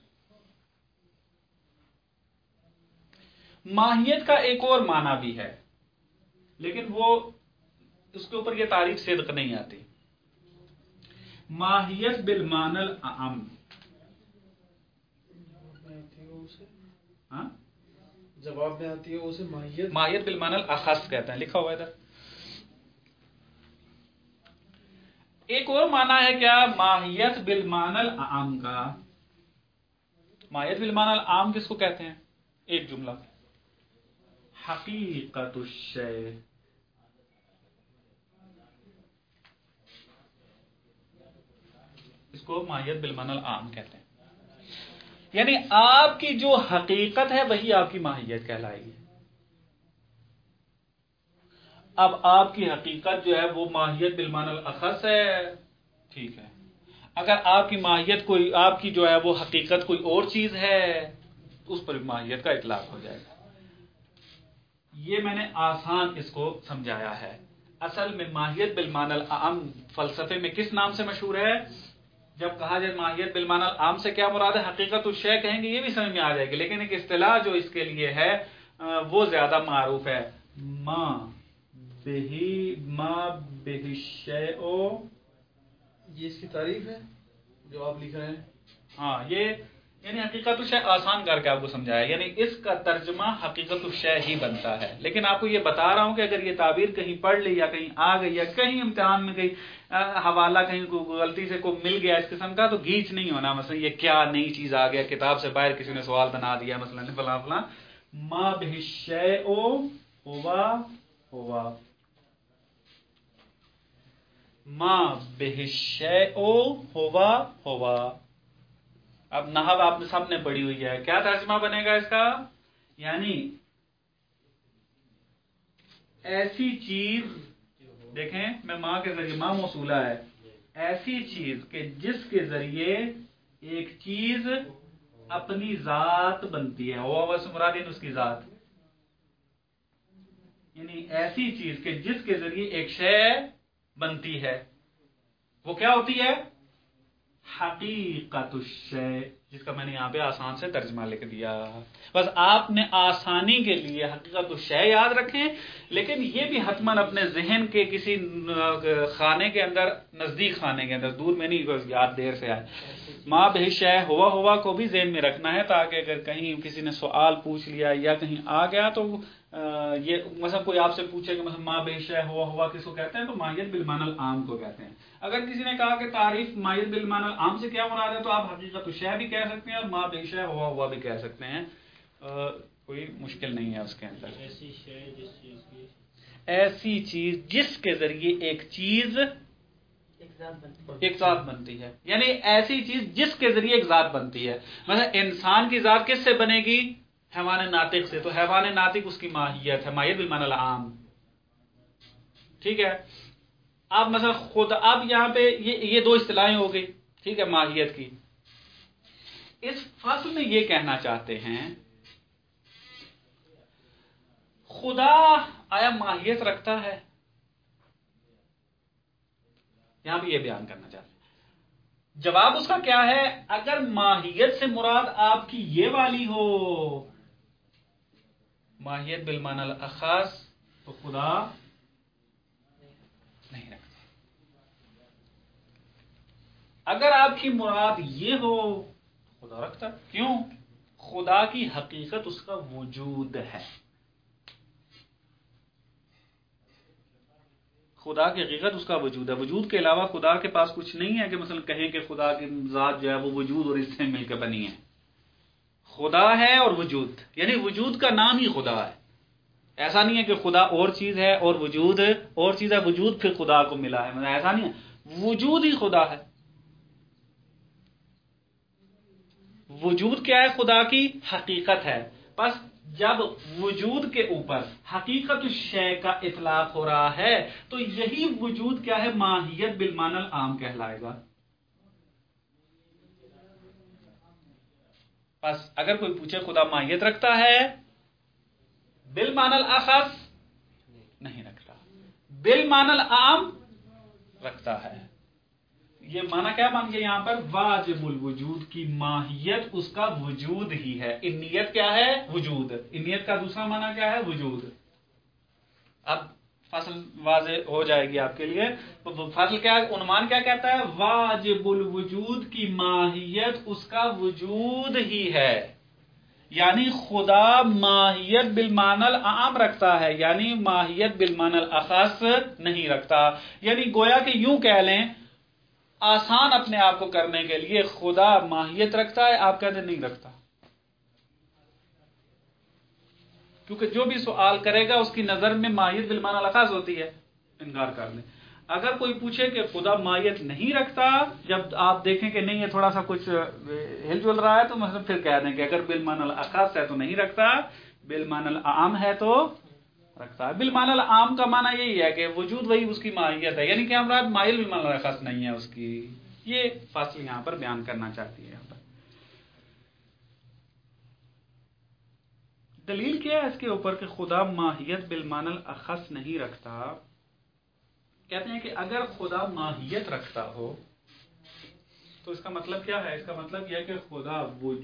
ماہیت کا ایک اور معنی بھی ہے لیکن وہ اس کے اوپر یہ تعریف صدق نہیں آتی. ماہیت بالمعنی الاعم. ہاں جواب میں آتی ہے اسے ماہیت بالمعنی الاخص کہتے ہیں، لکھا ہوا ہے ادھر. ایک اور معنی ہے کیا؟ ماہیت بالمعنی الاعم کا. ماہیت بالمعنی الاعم کس کو کہتے ہیں؟ ایک جملہ، حقیقت الشیء. اس کو ماہیت بالمعنی العام کہتے ہیں. یعنی آپ کی جو حقیقت ہے وہی آپ کی ماہیت کہلائے گی. اب آپ کی حقیقت جو ہے وہ ماہیت بالمعنی الاخص ہے، ٹھیک ہے. اگر آپ کی ماہیت کوئی، آپ کی جو ہے وہ حقیقت کوئی اور چیز ہے اس پر ماہیت کا اطلاق ہو جائے گا. یہ میں نے آسان اس کو سمجھایا ہے. اصل میں ماہیت بالمعنی العام فلسفے میں کس نام سے مشہور ہے؟ جب کہا جائے ماہیت بالمعنی العام سے کیا مراد ہے، حقیقت الشیء کہیں گے یہ بھی سمجھ میں آ جائے گی، لیکن ایک اصطلاح جو اس کے لیے ہے وہ زیادہ معروف ہے. ما بہ الشیء، یہ اس کی تعریف ہے جو آپ لکھ رہے ہیں. ہاں یہ یعنی حقیقت الشیء آسان کر کے آپ کو سمجھایا، یعنی اس کا ترجمہ حقیقت الشیء ہی بنتا ہے. لیکن آپ کو یہ بتا رہا ہوں کہ اگر یہ تعبیر کہیں پڑھ لی یا کہیں آ گئی یا کہیں امتحان میں کہیں حوالہ کہیں غلطی سے کو مل گیا اس قسم کا تو گیچ نہیں ہونا. مثلا یہ کیا نئی چیز آ گیا، کتاب سے باہر کسی نے سوال بنا دیا مثلا فلاں فلاں. ما بہ الشیء ہوا ما بہ الشیء ہوا. اب نحو آپ نے سب نے پڑھی ہوئی ہے، کیا ترجمہ بنے گا اس کا؟ یعنی ایسی چیز، دیکھیں میں ماں کے ذریعے، ماں موصولہ ہے، ایسی چیز کہ جس کے ذریعے ایک چیز اپنی ذات بنتی ہے. وہ مراد اس کی ذات، یعنی ایسی چیز کہ جس کے ذریعے ایک شے بنتی ہے وہ کیا ہوتی ہے؟ حقیقت الشیء، جس کا میں نے یہاں پہ آسان سے ترجمہ لکھ دیا. بس آپ نے آسانی کے لیے حقیقت الشیء یاد رکھیں، لیکن یہ بھی حتماً اپنے ذہن کے کسی خانے کے اندر، نزدیک خانے کے اندر، دور میں نہیں، یاد دیر سے آئے. ما بہ الشیء ہوا کو بھی ذہن میں رکھنا ہے تاکہ اگر کہیں کسی نے سوال پوچھ لیا یا کہیں آ گیا تو یہ مثلا کوئی آپ سے پوچھے کہ مثلا ما بہ الشیء ہوا کس کو کہتے ہیں تو ماہیت بالمعنی العام کو کہتے ہیں. اگر کسی نے کہا کہ تعریف ماہیت بالمعنی العام سے کیا مراد ہے تو آپ حقیقت الشیء بھی کہہ سکتے ہیں اور ما بہ الشیء ہوا بھی کہہ سکتے ہیں. کوئی مشکل نہیں ہے اس کے اندر. ایسی چیز جس کے ذریعے ایک چیز ایک ذات بنتی ہے، یعنی ایسی چیز جس کے ذریعے ایک ذات بنتی ہے. مثلا انسان کی ذات کس سے بنے گی؟ حیوان ناطق سے، تو حیوان ناطق اس کی ماہیت ہے، ماہیت بالمعنی العام. ٹھیک ہے. اب مثلا خود، اب یہاں پہ یہ دو اصطلاحیں ہو گئی، ٹھیک ہے، ماہیت کی. اس فصل میں یہ کہنا چاہتے ہیں خدا آیا ماہیت رکھتا ہے؟ یہاں بھی یہ بیان کرنا چاہتے ہیں. جواب اس کا کیا ہے؟ اگر ماہیت سے مراد آپ کی یہ والی ہو ماہیت بالمعنی الاخص تو خدا نہیں رکھتا. اگر آپ کی مراد یہ ہو خدا رکھتا. کیوں؟ خدا کی حقیقت اس کا وجود ہے. خدا کی حقیقت اس کا وجود ہے. وجود کے علاوہ خدا کے پاس کچھ نہیں ہے کہ مثلا کہیں کہ خدا کی ذات جو ہے وہ وجود اور اس سے مل کے بنی ہے. خدا ہے اور وجود، یعنی وجود کا نام ہی خدا ہے. ایسا نہیں ہے کہ خدا اور چیز ہے اور وجود اور چیز ہے، وجود پھر خدا کو ملا ہے، مطلب ایسا نہیں ہے، وجود ہی خدا ہے۔ وجود کیا ہے؟ خدا کی حقیقت ہے۔ بس جب وجود کے اوپر حقیقت الشیء کا اطلاق ہو رہا ہے تو یہی وجود کیا ہے؟ ماہیت بالمعنی العام کہلائے گا۔ بس اگر کوئی پوچھے خدا ماہیت رکھتا ہے بالمعنی الاخص نہیں رکھتا، بالمعنی العام رکھتا ہے۔ یہ معنی کیا بن گیا یہاں پر؟ واجب الوجود کی ماہیت اس کا وجود ہی ہے۔ انیت کیا ہے؟ وجود۔ انیت کا دوسرا معنی کیا ہے؟ وجود۔ اب فصل واضح ہو جائے گی آپ کے لیے۔ فصل کیا، عنوان کیا کہتا ہے؟ واجب الوجود کی ماہیت اس کا وجود ہی ہے، یعنی خدا ماہیت بالمعنی العام رکھتا ہے، یعنی ماہیت بالمعنی الاخص نہیں رکھتا۔ یعنی گویا کہ یوں کہہ لیں، آسان اپنے آپ کو کرنے کے لیے خدا ماہیت رکھتا ہے، آپ کہتے نہیں رکھتا، کیونکہ جو بھی سوال کرے گا اس کی نظر میں ماہیت بالمعنی الاخص ہوتی ہے، انکار کر لیں۔ اگر کوئی پوچھے کہ خدا ماہیت نہیں رکھتا، جب آپ دیکھیں کہ نہیں یہ تھوڑا سا کچھ ہل جل رہا ہے تو مطلب پھر کہہ دیں کہ اگر بالمعنی الاخص ہے تو نہیں رکھتا، بالمعنی العام ہے تو رکھتا ہے۔ بالمعنی العام کا معنی یہی ہے کہ وجود وہی اس کی ماہیت ہے، یعنی کہ ہم رات مائل بالمعنی الاخص نہیں ہے اس کی۔ یہ فصل یہاں پر بیان کرنا چاہتی ہے۔ یہاں پر دلیل کیا ہے اس کے اوپر کہ خدا ماہیت بالمعنی الاخص نہیں رکھتا؟ کہتے ہیں کہ اگر خدا ماہیت رکھتا ہو تو اس کا مطلب کیا ہے؟ اس کا مطلب یہ ہے کہ خدا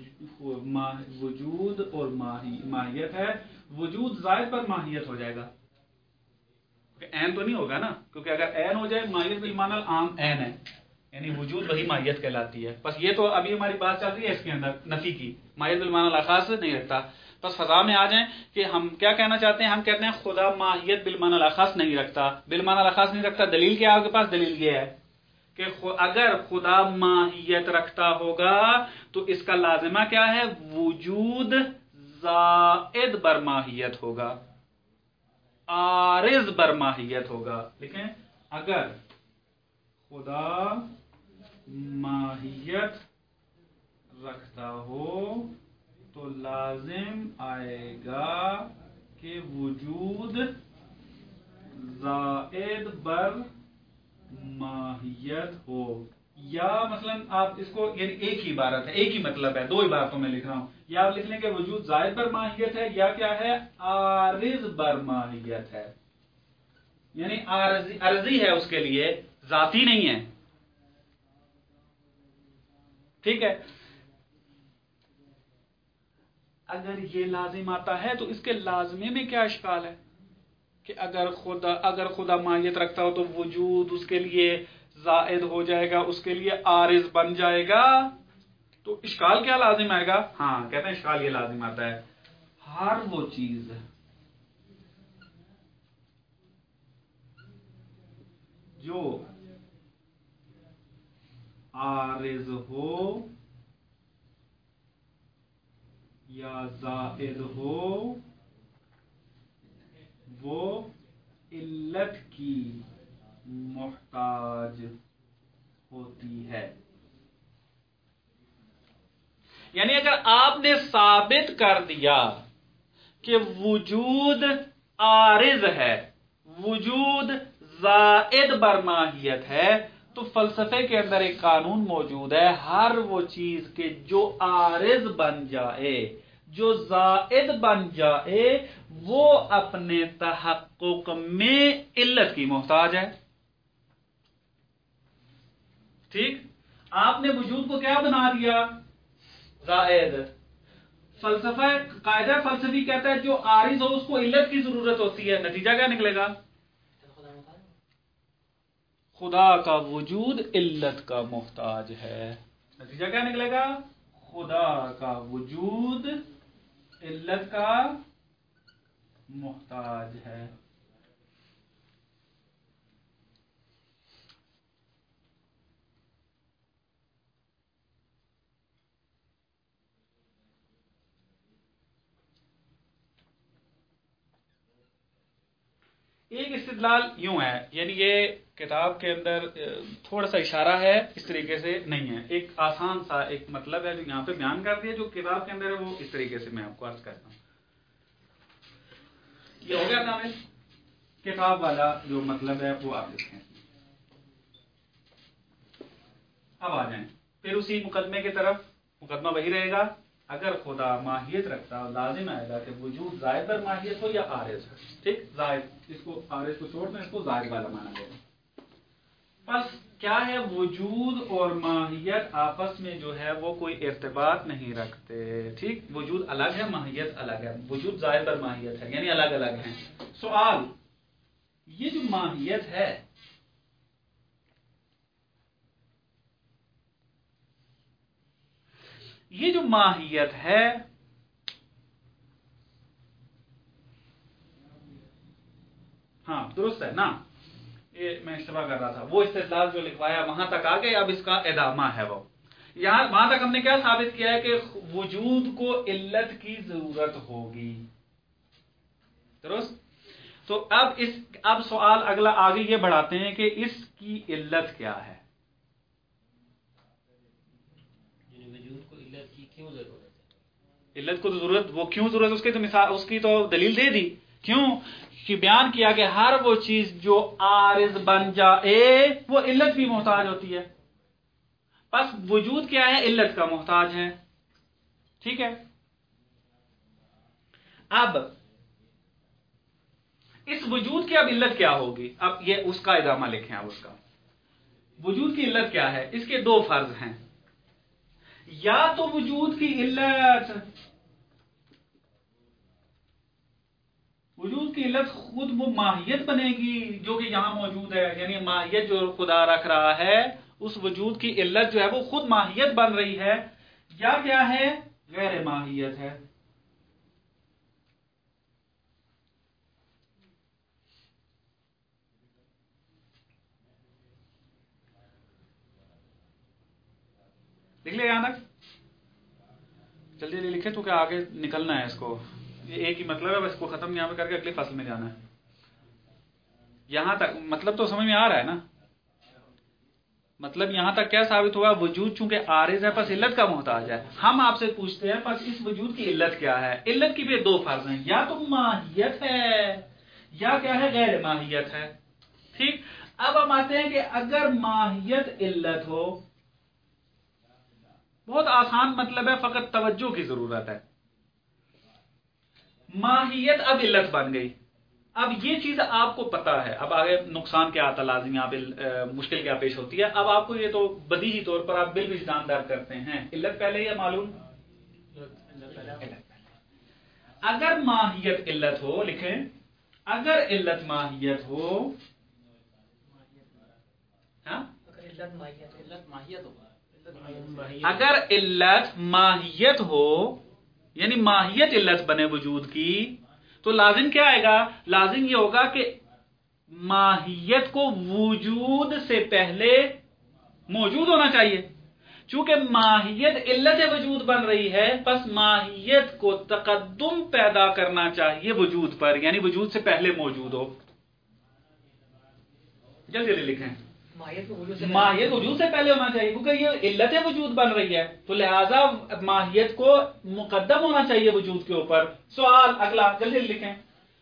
وجود اور ماہیت ہے، وجود زائد پر ماہیت ہو جائے گا، عین تو نہیں ہوگا نا، کیونکہ اگر عین ہو جائے ماہیت بالمعنی العام عین ہے، یعنی وجود وہی ماہیت کہلاتی ہے۔ بس یہ تو ابھی ہماری بات چل رہی ہے اس کے اندر نفی کی، ماہیت بالمعنی الاخص نہیں رکھتا۔ بس فضا میں آ جائیں کہ ہم کیا کہنا چاہتے ہیں؟ ہم کہتے ہیں خدا ماہیت بالمعنی الاخص نہیں رکھتا۔ بالمعنی الاخص نہیں رکھتا، دلیل کیا ہے آپ کے پاس؟ دلیل یہ ہے کہ اگر خدا ماہیت رکھتا ہوگا تو اس کا لازمہ کیا ہے؟ وجود زائد بر ماہیت ہوگا، عارض بر ماہیت ہوگا۔ لیکن اگر خدا ماہیت رکھتا ہو تو لازم آئے گا کہ وجود زائد بر ماہیت ہو، یا مثلا آپ اس کو، یعنی ایک ہی عبارت ہے، ایک ہی مطلب ہے، دو عبارتوں میں لکھ رہا ہوں، یا آپ لکھ لیں کہ وجود زائد بر ماہیت ہے، یا کیا ہے؟ عارض بر ماہیت ہے، یعنی عارضی ہے اس کے لیے، ذاتی نہیں ہے۔ ٹھیک ہے؟ اگر یہ لازم آتا ہے تو اس کے لازمے میں کیا اشکال ہے کہ اگر خدا ماہیت رکھتا ہو تو وجود اس کے لیے زائد ہو جائے گا، اس کے لیے عارض بن جائے گا، تو اشکال کیا لازم آئے گا؟ ہاں کہتے ہیں اشکال یہ لازم آتا ہے، ہر وہ چیز جو عارض ہو یا زائد ہو وہ علت کی محتاج ہوتی ہے۔ یعنی اگر آپ نے ثابت کر دیا کہ وجود عارض ہے، وجود زائد بر ماہیت ہے، تو فلسفے کے اندر ایک قانون موجود ہے، ہر وہ چیز کے جو عارض بن جائے، جو زائد بن جائے، وہ اپنے تحقق میں علت کی محتاج ہے۔ ٹھیک؟ آپ نے وجود کو کیا بنا دیا؟ زائد۔ فلسفہ قاعدہ فلسفی کہتا ہے جو عارض ہو اس کو علت کی ضرورت ہوتی ہے، نتیجہ کیا نکلے گا؟ خدا کا وجود علت کا محتاج ہے، نتیجہ کیا نکلے گا؟ خدا کا وجود علت کا محتاج ہے۔ ایک استدلال یوں ہے، یعنی یہ کتاب کے اندر تھوڑا سا اشارہ ہے، اس طریقے سے نہیں ہے، ایک آسان سا ایک مطلب ہے جو یہاں پہ بیان کر دیا، جو کتاب کے اندر ہے وہ اس طریقے سے میں آپ کو عرض کرتا ہوں. یہ ہو گیا کامل. کتاب والا جو مطلب ہے وہ آپ لکھیں. اب آ جائیں پھر اسی مقدمے کی طرف. مقدمہ وہی رہے گا، اگر خدا ماہیت رکھتا لازم آئے گا کہ وجود زائد پر ماہیت ہو یا عارض. ٹھیک، زائد، اس کو عارض کو چھوڑ دیں، اس کو زائد والا مانا دیں. بس کیا ہے، وجود اور ماہیت آپس میں جو ہے وہ کوئی ارتباط نہیں رکھتے. ٹھیک، وجود الگ ہے، ماہیت الگ ہے. وجود زائد پر ماہیت ہے، یعنی الگ الگ ہیں. سوال، یہ جو ماہیت ہے ہاں درست ہے نا، یہ میں اشتباہ کر رہا تھا، وہ استدلال جو لکھوایا وہاں تک آ گئے، اب اس کا ادامہ ہے. وہ یہاں وہاں تک ہم نے کیا ثابت کیا ہے کہ وجود کو علت کی ضرورت ہوگی. درست. تو اب سوال اگلا آگے یہ بڑھاتے ہیں کہ اس کی علت کیا ہے. وجود کو علت کی کیوں ضرورت ہے؟ علت کو ضرورت، وہ کیوں ضرورت، اس کی تو مثال، اس کی تو دلیل دے دی. کیوں کہ بیان کیا کہ ہر وہ چیز جو عارض بن جائے وہ علت بھی محتاج ہوتی ہے. بس وجود کیا ہے، علت کا محتاج ہے. ٹھیک ہے. اب اس وجود کی اب علت کیا ہوگی، اب یہ اس کا ادامہ لکھیں. اب اس کا وجود کی علت کیا ہے، اس کے دو فرض ہیں. یا تو وجود کی علت خود وہ ماہیت بنے گی جو کہ یہاں موجود ہے، یعنی ماہیت جو خدا رکھ رہا ہے اس وجود کی علت جو ہے وہ خود ماہیت بن رہی ہے، یا کیا ہے، غیر ماہیت ہے. لکھ لے یہاں تک، جلدی جلدی لکھے تو کہ آگے نکلنا ہے. اس کو یہ ایک ہی مطلب ہے، بس کو ختم یہاں پہ کر کے اگلے فصل میں جانا ہے. یہاں تک مطلب تو سمجھ میں آ رہا ہے نا. مطلب یہاں تک کیا ثابت ہوا، وجود چونکہ عارض ہے پس علت کا محتاج ہے. ہم آپ سے پوچھتے ہیں پس اس وجود کی علت کیا ہے. علت کی بھی دو فرض ہیں، یا تو ماہیت ہے یا کیا ہے، غیر ماہیت ہے. ٹھیک. اب ہم آتے ہیں کہ اگر ماہیت علت ہو، بہت آسان مطلب ہے، فقط توجہ کی ضرورت ہے. ماہیت اب علت بن گئی. اب یہ چیز آپ کو پتا ہے، اب آگے نقصان کیا آتا لازمی، یہاں پہ مشکل کیا پیش ہوتی ہے. اب آپ کو یہ تو بدیہی طور پر آپ بالوجدان در کرتے ہیں، علت پہلے یا معلوم. اگر ماہیت علت ہو، لکھیں اگر علت ماہیت ہو، اگر علت ماہیت ہو، یعنی ماہیت علت بنے وجود کی، تو لازم کیا آئے گا، لازم یہ ہوگا کہ ماہیت کو وجود سے پہلے موجود ہونا چاہیے. چونکہ ماہیت علت وجود بن رہی ہے، پس ماہیت کو تقدم پیدا کرنا چاہیے وجود پر، یعنی وجود سے پہلے موجود ہو. جلدی جلدی لکھیں. ماہیت وجود سے پہلے ہونا چاہیے کیونکہ یہ علت وجود بن رہی ہے، تو لہذا ماہیت کو مقدم ہونا چاہیے وجود کے اوپر. سوال اگلا، جلدی لکھیں.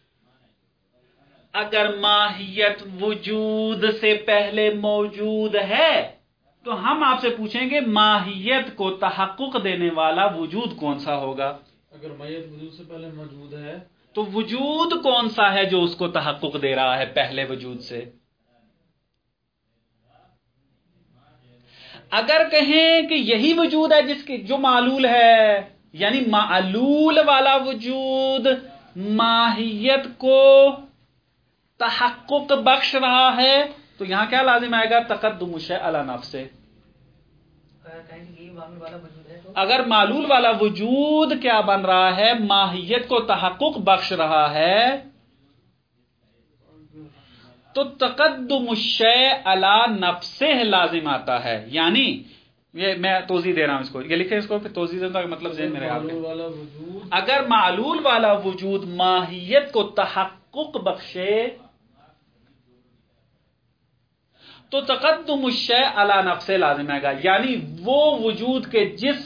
اگر ماہیت وجود سے پہلے موجود ہے تو ہم آپ سے پوچھیں گے ماہیت کو تحقق دینے والا وجود کون سا ہوگا. اگر ماہیت وجود سے پہلے موجود ہے تو وجود کون سا ہے جو اس کو تحقق دے رہا ہے پہلے وجود سے. اگر کہیں کہ یہی وجود ہے جس کی جو معلول ہے، یعنی معلول والا وجود ماہیت کو تحقق بخش رہا ہے، تو یہاں کیا لازم آئے گا، تقدم الشیء علی نفسہ. اگر معلول والا وجود کیا بن رہا ہے، ماہیت کو تحقق بخش رہا ہے، تو تقدم الشیء علی نفسہ لازم آتا ہے. یعنی یہ میں توضیح دے رہا ہوں، اس کو یہ لکھیں، اس کو پھر توضیح دوں تاکہ مطلب ذہن میں رہے. اگر معلول والا وجود ماہیت کو تحقق بخشے تو تقدم الشیء علی نفس لازم آئے گا، یعنی وہ وجود کے جس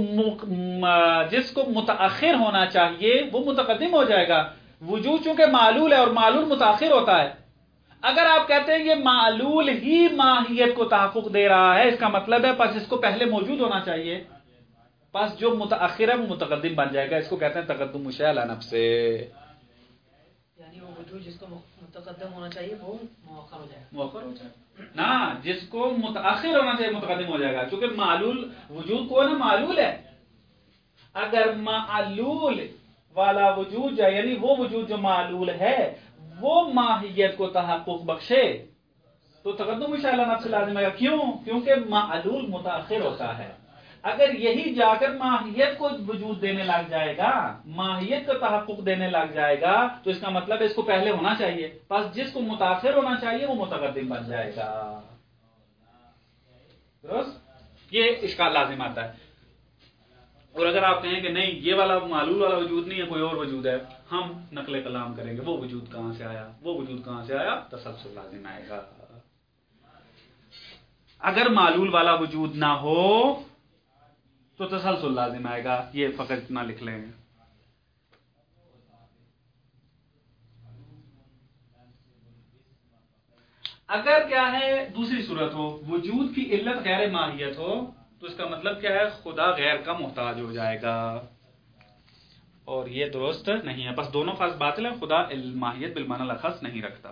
کو متاخر ہونا چاہیے وہ متقدم ہو جائے گا. وجود چونکہ معلول ہے اور معلول متاخر ہوتا ہے. اگر آپ کہتے ہیں یہ معلول ہی ماہیت کو تحقق دے رہا ہے، اس کا مطلب ہے پس اس کو پہلے موجود ہونا چاہیے، پس جو متاخر ہے وہ متقدم بن جائے گا. اس کو کہتے ہیں تقدم الشیء علی نفسہ. یعنی وہ وجود جس کو متقدم ہونا چاہیے وہ مؤخر ہو جائے گا. مؤخر ہو جائے نا، جس کو متاخر ہونا چاہیے متقدم ہو جائے گا، کیونکہ معلول وجود کو نا معلول ہے. اگر معلول والا وجود جائے، یعنی وہ وجود جو معلول ہے وہ ماہیت کو تحقق بخشے، تو تقدم الشیء علی نفسہ لازم ہے. کیوں؟ کیونکہ معلول متاخر ہوتا ہے. اگر یہی جا کر ماہیت کو وجود دینے لگ جائے گا، ماہیت کا تحقق دینے لگ جائے گا، تو اس کا مطلب ہے اس کو پہلے ہونا چاہیے، پس جس کو متاخر ہونا چاہیے وہ متقدم بن جائے گا. درست؟ یہ اشکال لازم آتا ہے. اور اگر آپ کہیں کہ نہیں یہ والا معلول والا وجود نہیں ہے، کوئی اور وجود ہے، ہم نقل کلام کریں گے وہ وجود کہاں سے آیا، وہ وجود کہاں سے آیا، تسلسل لازم آئے گا. اگر معلول والا وجود نہ ہو تو تسلسل لازم آئے گا. یہ فقط اتنا لکھ لیں. اگر کیا ہے دوسری صورت ہو، وجود کی علت غیر ماہیت ہو، تو اس کا مطلب کیا ہے خدا غیر کا محتاج ہو جائے گا، اور یہ درست نہیں ہے. بس دونوں فرض باطل ہیں. خدا ماہیت بالمعنی الاخص نہیں رکھتا.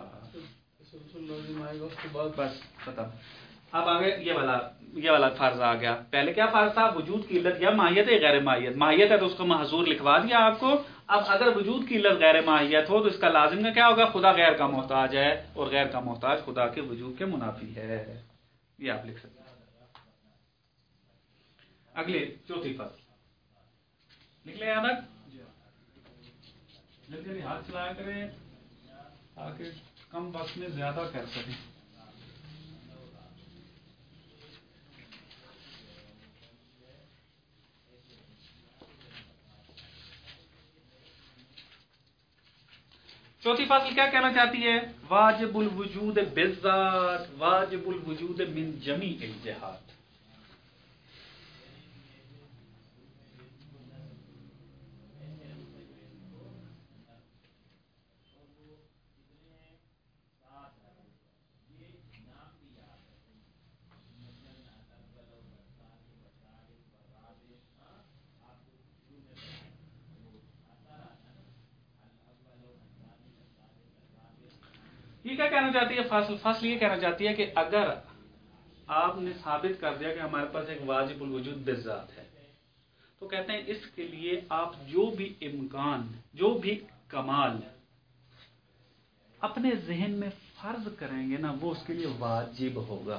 بس ختم. اب آگے یہ والا فرض آ گیا. پہلے کیا فرض تھا؟ وجود کی علت یا ماہیت ہے غیر ماہیت. ماہیت ہے تو اس کو محظور لکھوا دیا آپ کو. اب اگر وجود کی علت غیر ماہیت ہو تو اس کا لازم کا کیا ہوگا؟ خدا غیر کا محتاج ہے، اور غیر کا محتاج خدا کے وجود کے منافی ہے. یہ آپ لکھ سکتے ہیں. اگلے چوتھی فصل لکھ لیں یہاں تک. جلدی ہاتھ چلایا کریں تاکہ کم وقت میں زیادہ کر سکیں. چوتھی فصل کیا کہنا چاہتی ہے؟ واجب الوجود بالذات، واجب الوجود من جمیع الجہات. یہ کیا کہنا چاہتی ہے فصل یہ کہنا چاہتی ہے کہ اگر آپ نے ثابت کر دیا کہ ہمارے پاس ایک واجب الوجود بالذات ہے، تو کہتے ہیں اس کے لیے آپ جو بھی امکان، جو بھی کمال اپنے ذہن میں فرض کریں گے نا وہ اس کے لیے واجب ہوگا.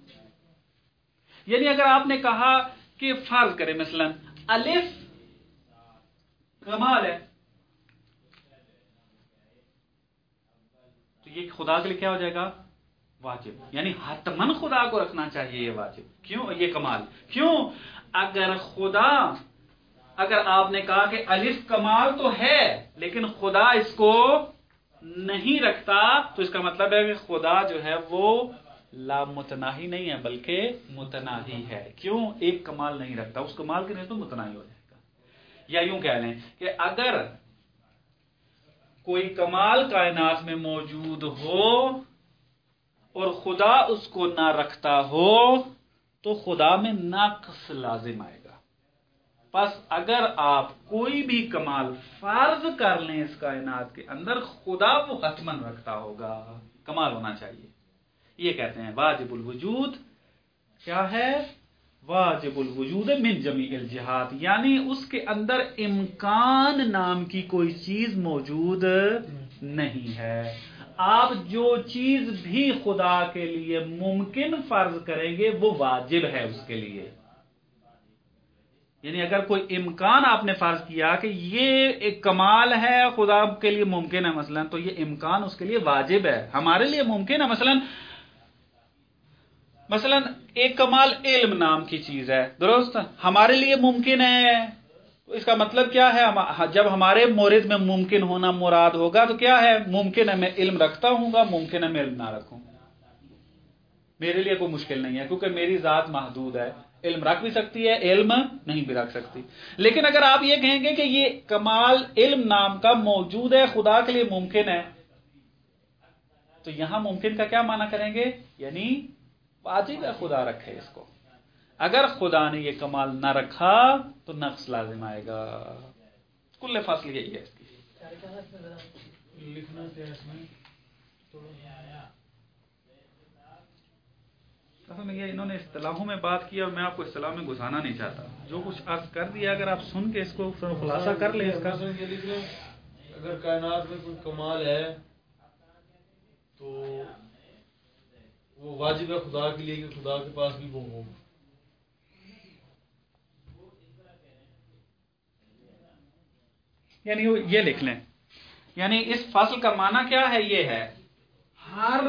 یعنی اگر آپ نے کہا کہ فرض کریں مثلا الف کمال ہے، یہ خدا کے لیے کیا ہو جائے گا؟ واجب. یعنی حتمن خدا کو رکھنا چاہیے یہ واجب. کیوں؟ یہ کمال. کیوں؟ اگر آپ نے کہا کہ الف کمال تو ہے لیکن خدا اس کو نہیں رکھتا، تو اس کا مطلب ہے کہ خدا جو ہے وہ لا متناہی نہیں ہے بلکہ متناہی ہے. کیوں؟ ایک کمال نہیں رکھتا، اس کمال کے نسبت متناہی ہو جائے گا. یا یوں کہہ لیں کہ اگر کوئی کمال کائنات میں موجود ہو اور خدا اس کو نہ رکھتا ہو تو خدا میں نقص لازم آئے گا. پس اگر آپ کوئی بھی کمال فرض کر لیں اس کائنات کے اندر، خدا وہ حتمن رکھتا ہوگا، کمال ہونا چاہیے. یہ کہتے ہیں واجب الوجود کیا ہے؟ واجب الوجود من جمیع الجہات، یعنی اس کے اندر امکان نام کی کوئی چیز موجود نہیں ہے. آپ جو چیز بھی خدا کے لیے ممکن فرض کریں گے وہ واجب ہے اس کے لیے. یعنی اگر کوئی امکان آپ نے فرض کیا کہ یہ ایک کمال ہے خدا کے لیے ممکن ہے مثلا، تو یہ امکان اس کے لیے واجب ہے. ہمارے لیے ممکن ہے مثلا ایک کمال علم نام کی چیز ہے، درست، ہمارے لیے ممکن ہے. تو اس کا مطلب کیا ہے؟ جب ہمارے مورد میں ممکن ہونا مراد ہوگا تو کیا ہے؟ ممکن ہے میں علم رکھتا ہوں گا، ممکن ہے میں علم نہ رکھوں. میرے لیے کوئی مشکل نہیں ہے کیونکہ میری ذات محدود ہے، علم رکھ بھی سکتی ہے، علم نہیں بھی رکھ سکتی. لیکن اگر آپ یہ کہیں گے کہ یہ کمال علم نام کا موجود ہے، خدا کے لیے ممکن ہے، تو یہاں ممکن کا کیا معنی کریں گے؟ یعنی واجب ہے خدا رکھے اس کو. اگر خدا نے یہ کمال نہ رکھا تو نقص لازم آئے گا. کل فصل یہی ہے اس کی. لکھنا کیا اس میں اصل میں یہ انہوں نے اصطلاحوں میں بات کی اور میں آپ کو اصطلاح میں گھسانا نہیں چاہتا. جو کچھ عرض کر دیا اگر آپ سن کے اس کو خلاصہ کر لیں اس کا. اگر کائنات میں کوئی کمال ہے تو وہ واجب ہے خدا کے لیے کہ خدا کے پاس بھی وہ ہو. یعنی یہ لکھ لیں، یعنی اس فصل کا معنی کیا ہے؟ یہ ہے ہر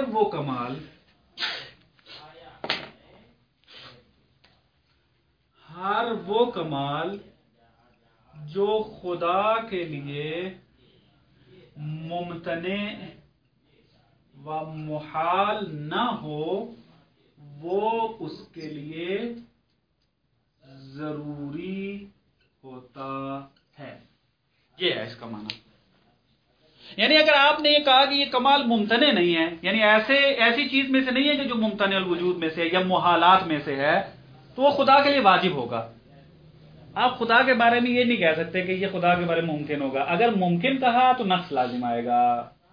وہ کمال جو خدا کے لیے ممتنع و محال نہ ہو وہ اس کے لیے ضروری ہوتا ہے. یہ ہے اس کا معنی. یعنی اگر آپ نے یہ کہا کہ یہ کمال ممتنع نہیں ہے، یعنی ایسی چیز میں سے نہیں ہے کہ جو ممتنع الوجود میں سے یا محالات میں سے ہے، تو وہ خدا کے لیے واجب ہوگا. آپ خدا کے بارے میں یہ نہیں کہہ سکتے کہ یہ خدا کے بارے میں ممکن ہوگا. اگر ممکن کہا تو نقص لازم آئے گا.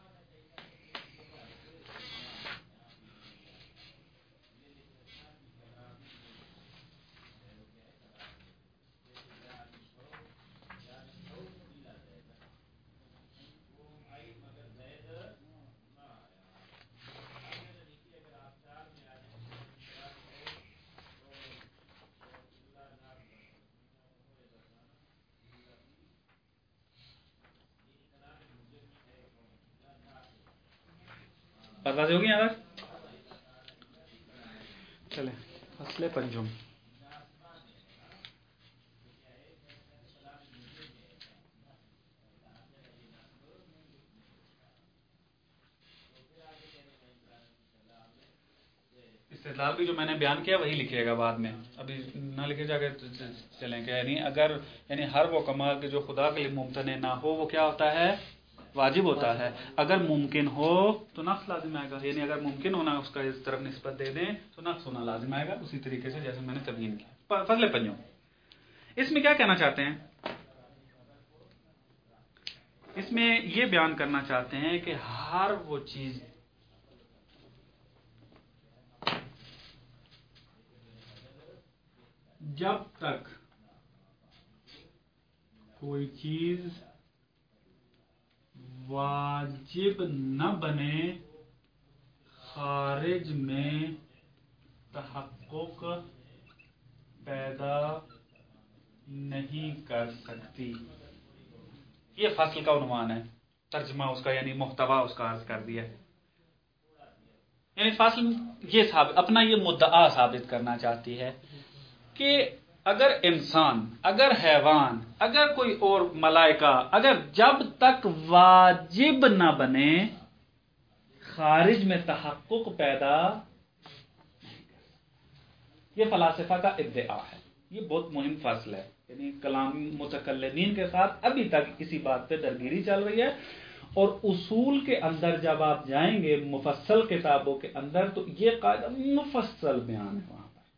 بات ہوگی یہاں تک؟ چلیں فصل پنجم. استدلال بھی جو میں نے بیان کیا وہی لکھیے گا بعد میں، ابھی نہ لکھے جا کے چلیں گے. یعنی ہر وہ کمال کہ جو خدا کے لیے ممتنع نہ ہو وہ کیا ہوتا ہے؟ واجب ہوتا ہے. اگر ممکن ہو تو نقص لازم آئے گا. یعنی اگر ممکن ہونا اس کا اس طرف نسبت دے دیں تو نقص ہونا لازم آئے گا، اسی طریقے سے جیسے میں نے تبیین کیا. فضل پنجم اس میں کیا کہنا چاہتے ہیں؟ اس میں یہ بیان کرنا چاہتے ہیں کہ ہر وہ چیز جب تک کوئی چیز واجب نہ بنے خارج میں تحقق پیدا نہیں کر سکتی. یہ فصل کا عنوان ہے، ترجمہ اس کا یعنی محتوا اس کا عرض کر دیا. یعنی فصل یہ اپنا یہ مدعا ثابت کرنا چاہتی ہے کہ اگر انسان، اگر حیوان، اگر کوئی اور ملائکہ، اگر جب تک واجب نہ بنے خارج میں تحقق پیدا، یہ فلاسفہ کا ادعا ہے. یہ بہت مہم فصل ہے. یعنی کلام متکلمین کے ساتھ ابھی تک اسی بات پہ درگیری چل رہی ہے. اور اصول کے اندر جب آپ جائیں گے مفصل کتابوں کے اندر تو یہ قاعدہ مفصل بیان ہے وہاں پر.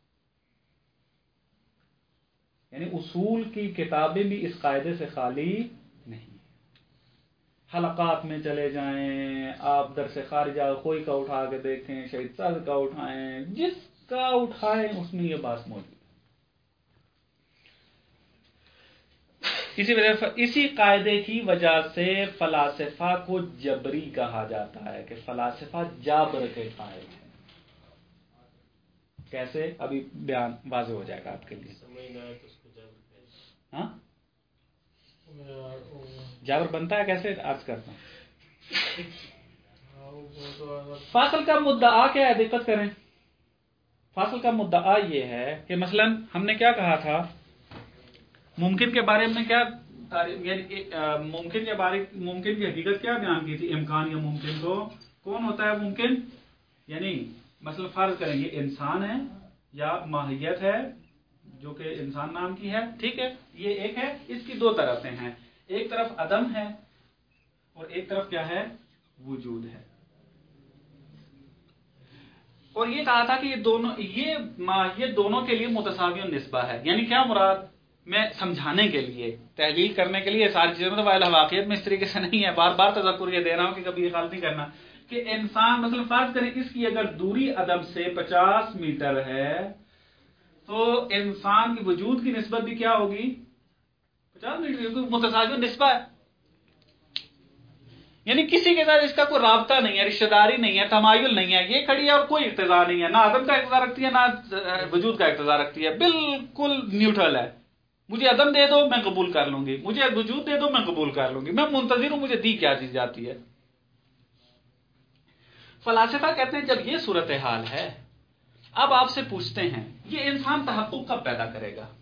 یعنی اصول کی کتابیں بھی اس قاعدے سے خالی نہیں. حلقات میں چلے جائیں آپ، درس خارجہ کوئی کا اٹھا کے دیکھیں، شہید صاحب کا اٹھائیں، جس کا اٹھائیں اس میں یہ بات موجود ہے. اسی قاعدے کی وجہ سے فلاسفہ کو جبری کہا جاتا ہے کہ فلاسفہ جابر کے قائل ہیں. کیسے؟ ابھی بیان واضح ہو جائے گا آپ کے لیے. ہاں جابر بنتا ہے کیسے عرض کرتا ہوں. فاصل کا مدعا کیا ہے؟ دقت کریں. فاصل کا مدعا یہ ہے کہ مثلا ہم نے کیا کہا تھا ممکن کے بارے میں، کیا یعنی ممکن کے بارے ممکن کی حقیقت کیا بیان کی تھی؟ امکان یا ممکن کو کون ہوتا ہے ممکن؟ یعنی مثلا فرض کریں یہ انسان ہے یا ماہیت ہے جو کہ انسان نام کی ہے، ٹھیک ہے، یہ ایک ہے، اس کی دو طرفیں ہیں، ایک طرف عدم ہے اور ایک طرف کیا ہے، وجود ہے. اور یہ کہا تھا کہ یہ ماہیت دونوں کے لیے متساوی نسبہ ہے. یعنی کیا مراد، میں سمجھانے کے لیے، تحلیل کرنے کے لیے ساری چیزیں، مطلب واقعیت میں اس طریقے سے نہیں ہے، بار بار تذکر یہ دے رہا ہوں کہ کبھی یہ غلط نہیں کرنا کہ انسان مثلا فرض کریں اس کی اگر دوری عدم سے 50 میٹر ہے تو انسان کی وجود کی نسبت بھی کیا ہوگی، 50 میٹر، کیونکہ متساوی نسبہ ہے. یعنی کسی کے ساتھ اس کا کوئی رابطہ نہیں ہے، رشتہ داری نہیں ہے، تمایل نہیں ہے، یہ کھڑی ہے اور کوئی اقتضا نہیں ہے، نہ عدم کا اقتضا رکھتی ہے نہ وجود کا اقتضا رکھتی ہے، بالکل نیوٹرل ہے. مجھے عدم دے دو میں قبول کر لوں گی، مجھے وجود دے دو میں قبول کر لوں گی، میں منتظر ہوں مجھے دی کیا چیز جاتی ہے. فلاسفہ کہتے ہیں جب یہ صورتحال ہے، اب آپ سے پوچھتے ہیں یہ انسان تحقق کب پیدا کرے گا؟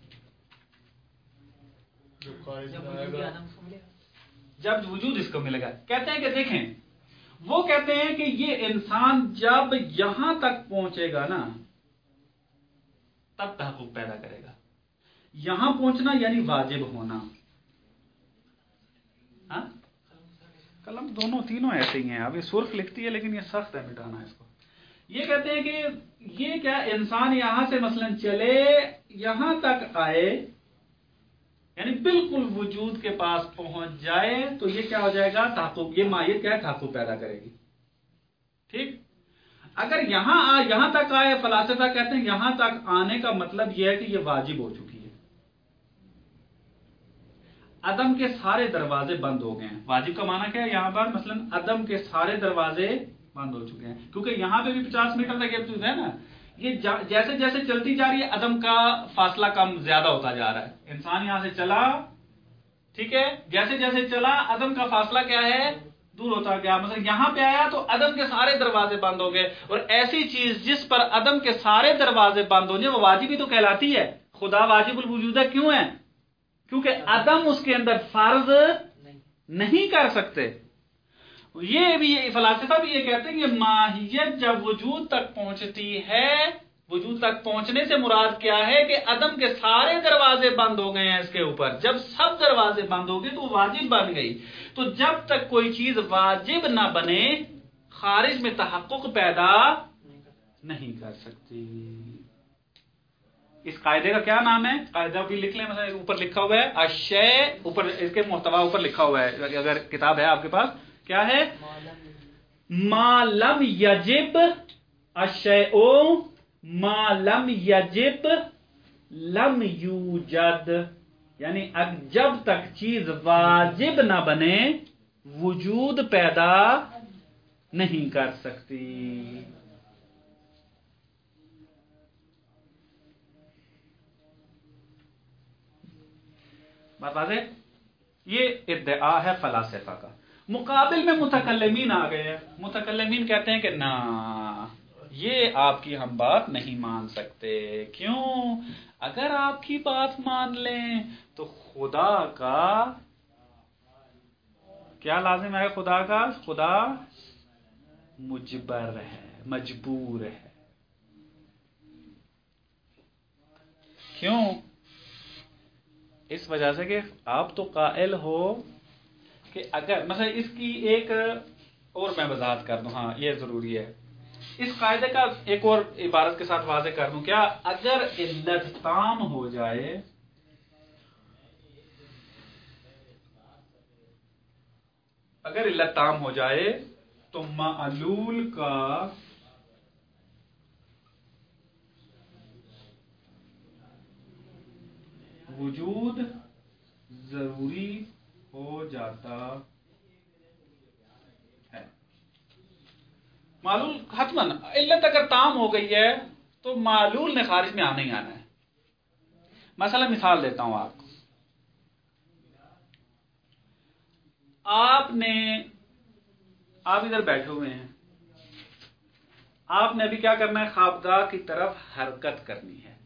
جب وجود اس کو ملے گا. کہتے ہیں کہ دیکھیں، وہ کہتے ہیں کہ یہ انسان جب یہاں تک پہنچے گا نا تب تحقق پیدا کرے گا. یہاں پہنچنا یعنی واجب ہونا. ہاں قلم دونوں تینوں ایسے ہی ہیں، اب یہ سرخ لکھتی ہے لیکن یہ سخت ہے مٹانا اس کو. یہ کہتے ہیں کہ یہ کیا انسان یہاں سے مثلا چلے یہاں تک آئے، یعنی بالکل وجود کے پاس پہنچ جائے تو یہ کیا ہو جائے گا، تحقق. یہ ماہیت کیا ہے، تحقق پیدا کرے گی. ٹھیک. اگر یہاں تک آئے، فلاسفہ کہتے ہیں یہاں تک آنے کا مطلب یہ ہے کہ یہ واجب ہو چکی ہے. عدم کے سارے دروازے بند ہو گئے ہیں. واجب کا معنی کیا ہے یہاں پر، مثلا عدم کے سارے دروازے بند ہو چکے ہیں، کیونکہ یہاں پہ بھی 50 میٹر تک یہ ہے نا. یہ جیسے جیسے چلتی جا رہی ہے عدم کا فاصلہ کم زیادہ ہوتا جا رہا ہے. انسان یہاں سے چلا، ٹھیک ہے، جیسے جیسے چلا عدم کا فاصلہ کیا ہے، دور ہوتا گیا. مثلا یہاں پہ آیا تو عدم کے سارے دروازے بند ہو گئے. اور ایسی چیز جس پر عدم کے سارے دروازے بند ہو جائیں وہ واجب ہی تو کہلاتی ہے. خدا واجب الوجود ہے، کیوں ہے، کیونکہ عدم اس کے اندر فرض نہیں کر سکتے. یہ بھی فلاسفہ بھی یہ کہتے ہیں کہ ماہیت جب وجود تک پہنچتی ہے، وجود تک پہنچنے سے مراد کیا ہے کہ عدم کے سارے دروازے بند ہو گئے ہیں اس کے اوپر. جب سب دروازے بند ہو گئے تو واجب بن گئی. تو جب تک کوئی چیز واجب نہ بنے خارج میں تحقق پیدا نہیں کر سکتی. اس قاعدے کا کیا نام ہے، قاعدہ بھی لکھ لیں، مثلا اوپر لکھا ہوا ہے الشیء، اوپر اس کے محتوا اوپر لکھا ہوا ہے اگر کتاب ہے آپ کے پاس، کیا ہے، ما لم یجب الشیء ما لم یجب لم یوجد. یعنی جب تک چیز واجب نہ بنے وجود پیدا نہیں کر سکتی. بات واضح؟ یہ ادعا ہے فلاسفہ کا. مقابل میں متکلمین آ گئے ہیں. متکلمین کہتے ہیں کہ نا، یہ آپ کی ہم بات نہیں مان سکتے. کیوں؟ اگر آپ کی بات مان لیں تو خدا کا کیا لازم ہے، خدا کا، خدا مجبر ہے، مجبور ہے. کیوں؟ اس وجہ سے کہ آپ تو قائل ہو کہ اگر مثلا اس کی ایک اور میں وضاحت کر دوں، ہاں یہ ضروری ہے، اس قاعدے کا ایک اور عبارت کے ساتھ واضح کر دوں. کیا؟ اگر علت تام ہو جائے، اگر علت تام ہو جائے تو معلول کا وجود ضروری ہو جاتا ہے. معلول حتماً، علت اگر تام ہو گئی ہے تو معلول نے خارج میں آنا ہی آنا ہے. مثلا مثال دیتا ہوں آپ کو. آپ ادھر بیٹھے ہوئے ہیں، آپ نے ابھی کیا کرنا ہے، خوابگاہ کی طرف حرکت کرنی ہے.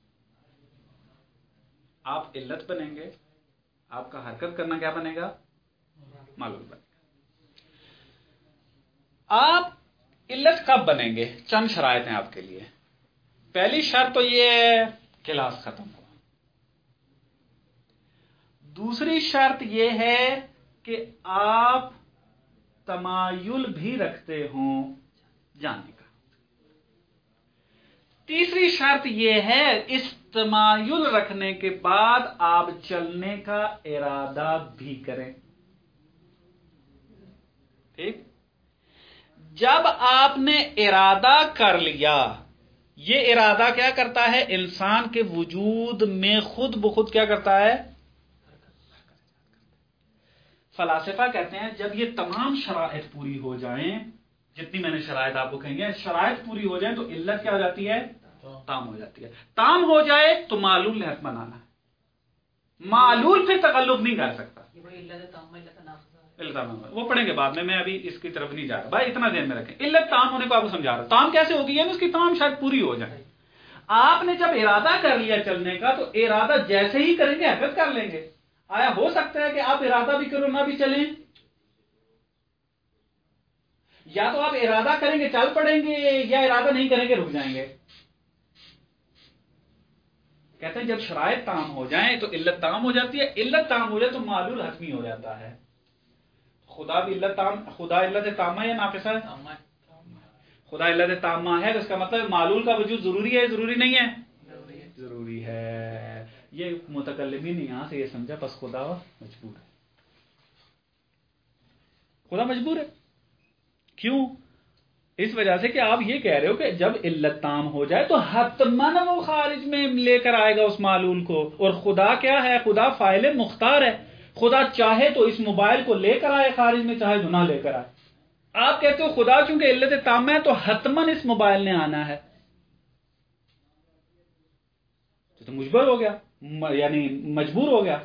آپ علت بنیں گے، آپ کا حرکت کرنا کیا بنے گا، معلوم بنے گا. آپ علت کب بنیں گے؟ چند شرائط ہیں آپ کے لیے. پہلی شرط تو یہ ہے کلاس ختم ہو. دوسری شرط یہ ہے کہ آپ تمایل بھی رکھتے ہوں جاننے کا. تیسری شرط یہ ہے اس تمایل رکھنے کے بعد آپ چلنے کا ارادہ بھی کریں. ٹھیک؟ جب آپ نے ارادہ کر لیا، یہ ارادہ کیا کرتا ہے؟ انسان کے وجود میں خود بخود کیا کرتا ہے؟ فلاسفہ کہتے ہیں جب یہ تمام شرائط پوری ہو جائیں، جتنی میں نے شرائط آپ کو کہیں گے، شرائط پوری ہو جائیں تو علت کیا ہو جاتی ہے؟ تام ہو جاتی ہے. تام ہو جائے تو معلول لحق بنانا ہے. معلول پھر تکلف نہیں کر سکتا. وہ پڑھیں گے بعد میں ابھی اس کی طرف نہیں جا رہا. بھائی اتنا دھیان میں رکھیں، علت تام ہونے کو آپ کو سمجھا رہا ہوں. تام کیسے ہوگی؟ یعنی اس کی تمام شرط پوری ہو جائے. آپ نے جب ارادہ کر لیا چلنے کا تو ارادہ جیسے ہی کریں گے حرکت کر لیں گے. آیا ہو سکتا ہے کہ آپ ارادہ بھی کرو نہ بھی چلیں؟ یا تو آپ ارادہ کریں گے چل پڑیں گے، یا ارادہ نہیں کریں گے رک جائیں گے. کہتے ہیں جب شرائط تام ہو جائیں تو علت تام ہو جاتی ہے. علت تام ہو جائے تو معلول حتمی ہو جاتا ہے. خدا بھی علت تام، خدا علت تامہ یا ناقصہ ہے؟ خدا علت تامہ ہے تو اس کا مطلب معلول کا وجود ضروری ہے، ضروری نہیں ہے؟ ضروری ہے. یہ متکلمین یہاں سے یہ سمجھا بس خدا مجبور ہے. خدا مجبور ہے کیوں؟ اس وجہ سے کہ آپ یہ کہہ رہے ہو کہ جب علت تام ہو جائے تو حتماً وہ خارج میں لے کر آئے گا اس معلول کو. اور خدا کیا ہے؟ خدا فاعل مختار ہے. خدا چاہے تو اس موبائل کو لے کر آئے خارج میں، چاہے تو نہ لے کر آئے. آپ کہتے ہو خدا چونکہ علت تامہ ہے تو حتماً اس موبائل نے آنا ہے. تو مجبور ہو گیا، یعنی مجبور ہو گیا.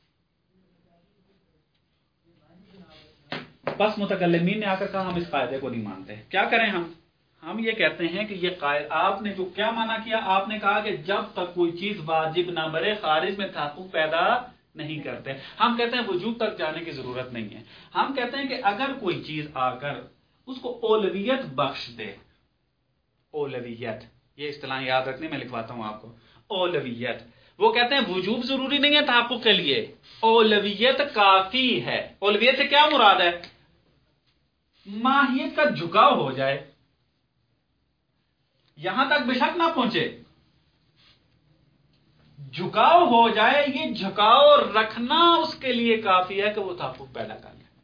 بس متکلمین نے آ کر کہا ہم اس قاعدے کو نہیں مانتے. کیا کریں ہم یہ کہتے ہیں کہ یہ قاعدہ آپ نے جو کیا مانا کیا، آپ نے کہا کہ جب تک کوئی چیز واجب نہ بنے خارج میں تحقق پیدا نہیں کرتے. ہم کہتے ہیں وجود تک جانے کی ضرورت نہیں ہے. ہم کہتے ہیں کہ اگر کوئی چیز آ کر اس کو اولویت بخش دے، اولویت یہ اصطلاح یاد رکھنے میں لکھواتا ہوں آپ کو. اولویت، وہ کہتے ہیں وجوب ضروری نہیں ہے تحقق کے لیے، اولویت کافی ہے. اولویت سے کیا مراد ہے؟ ماہیت کا جھکاؤ ہو جائے، یہاں تک بے شک نہ پہنچے، جھکاؤ ہو جائے. یہ جھکاؤ رکھنا اس کے لیے کافی ہے کہ وہ تحقق پیدا کر لے.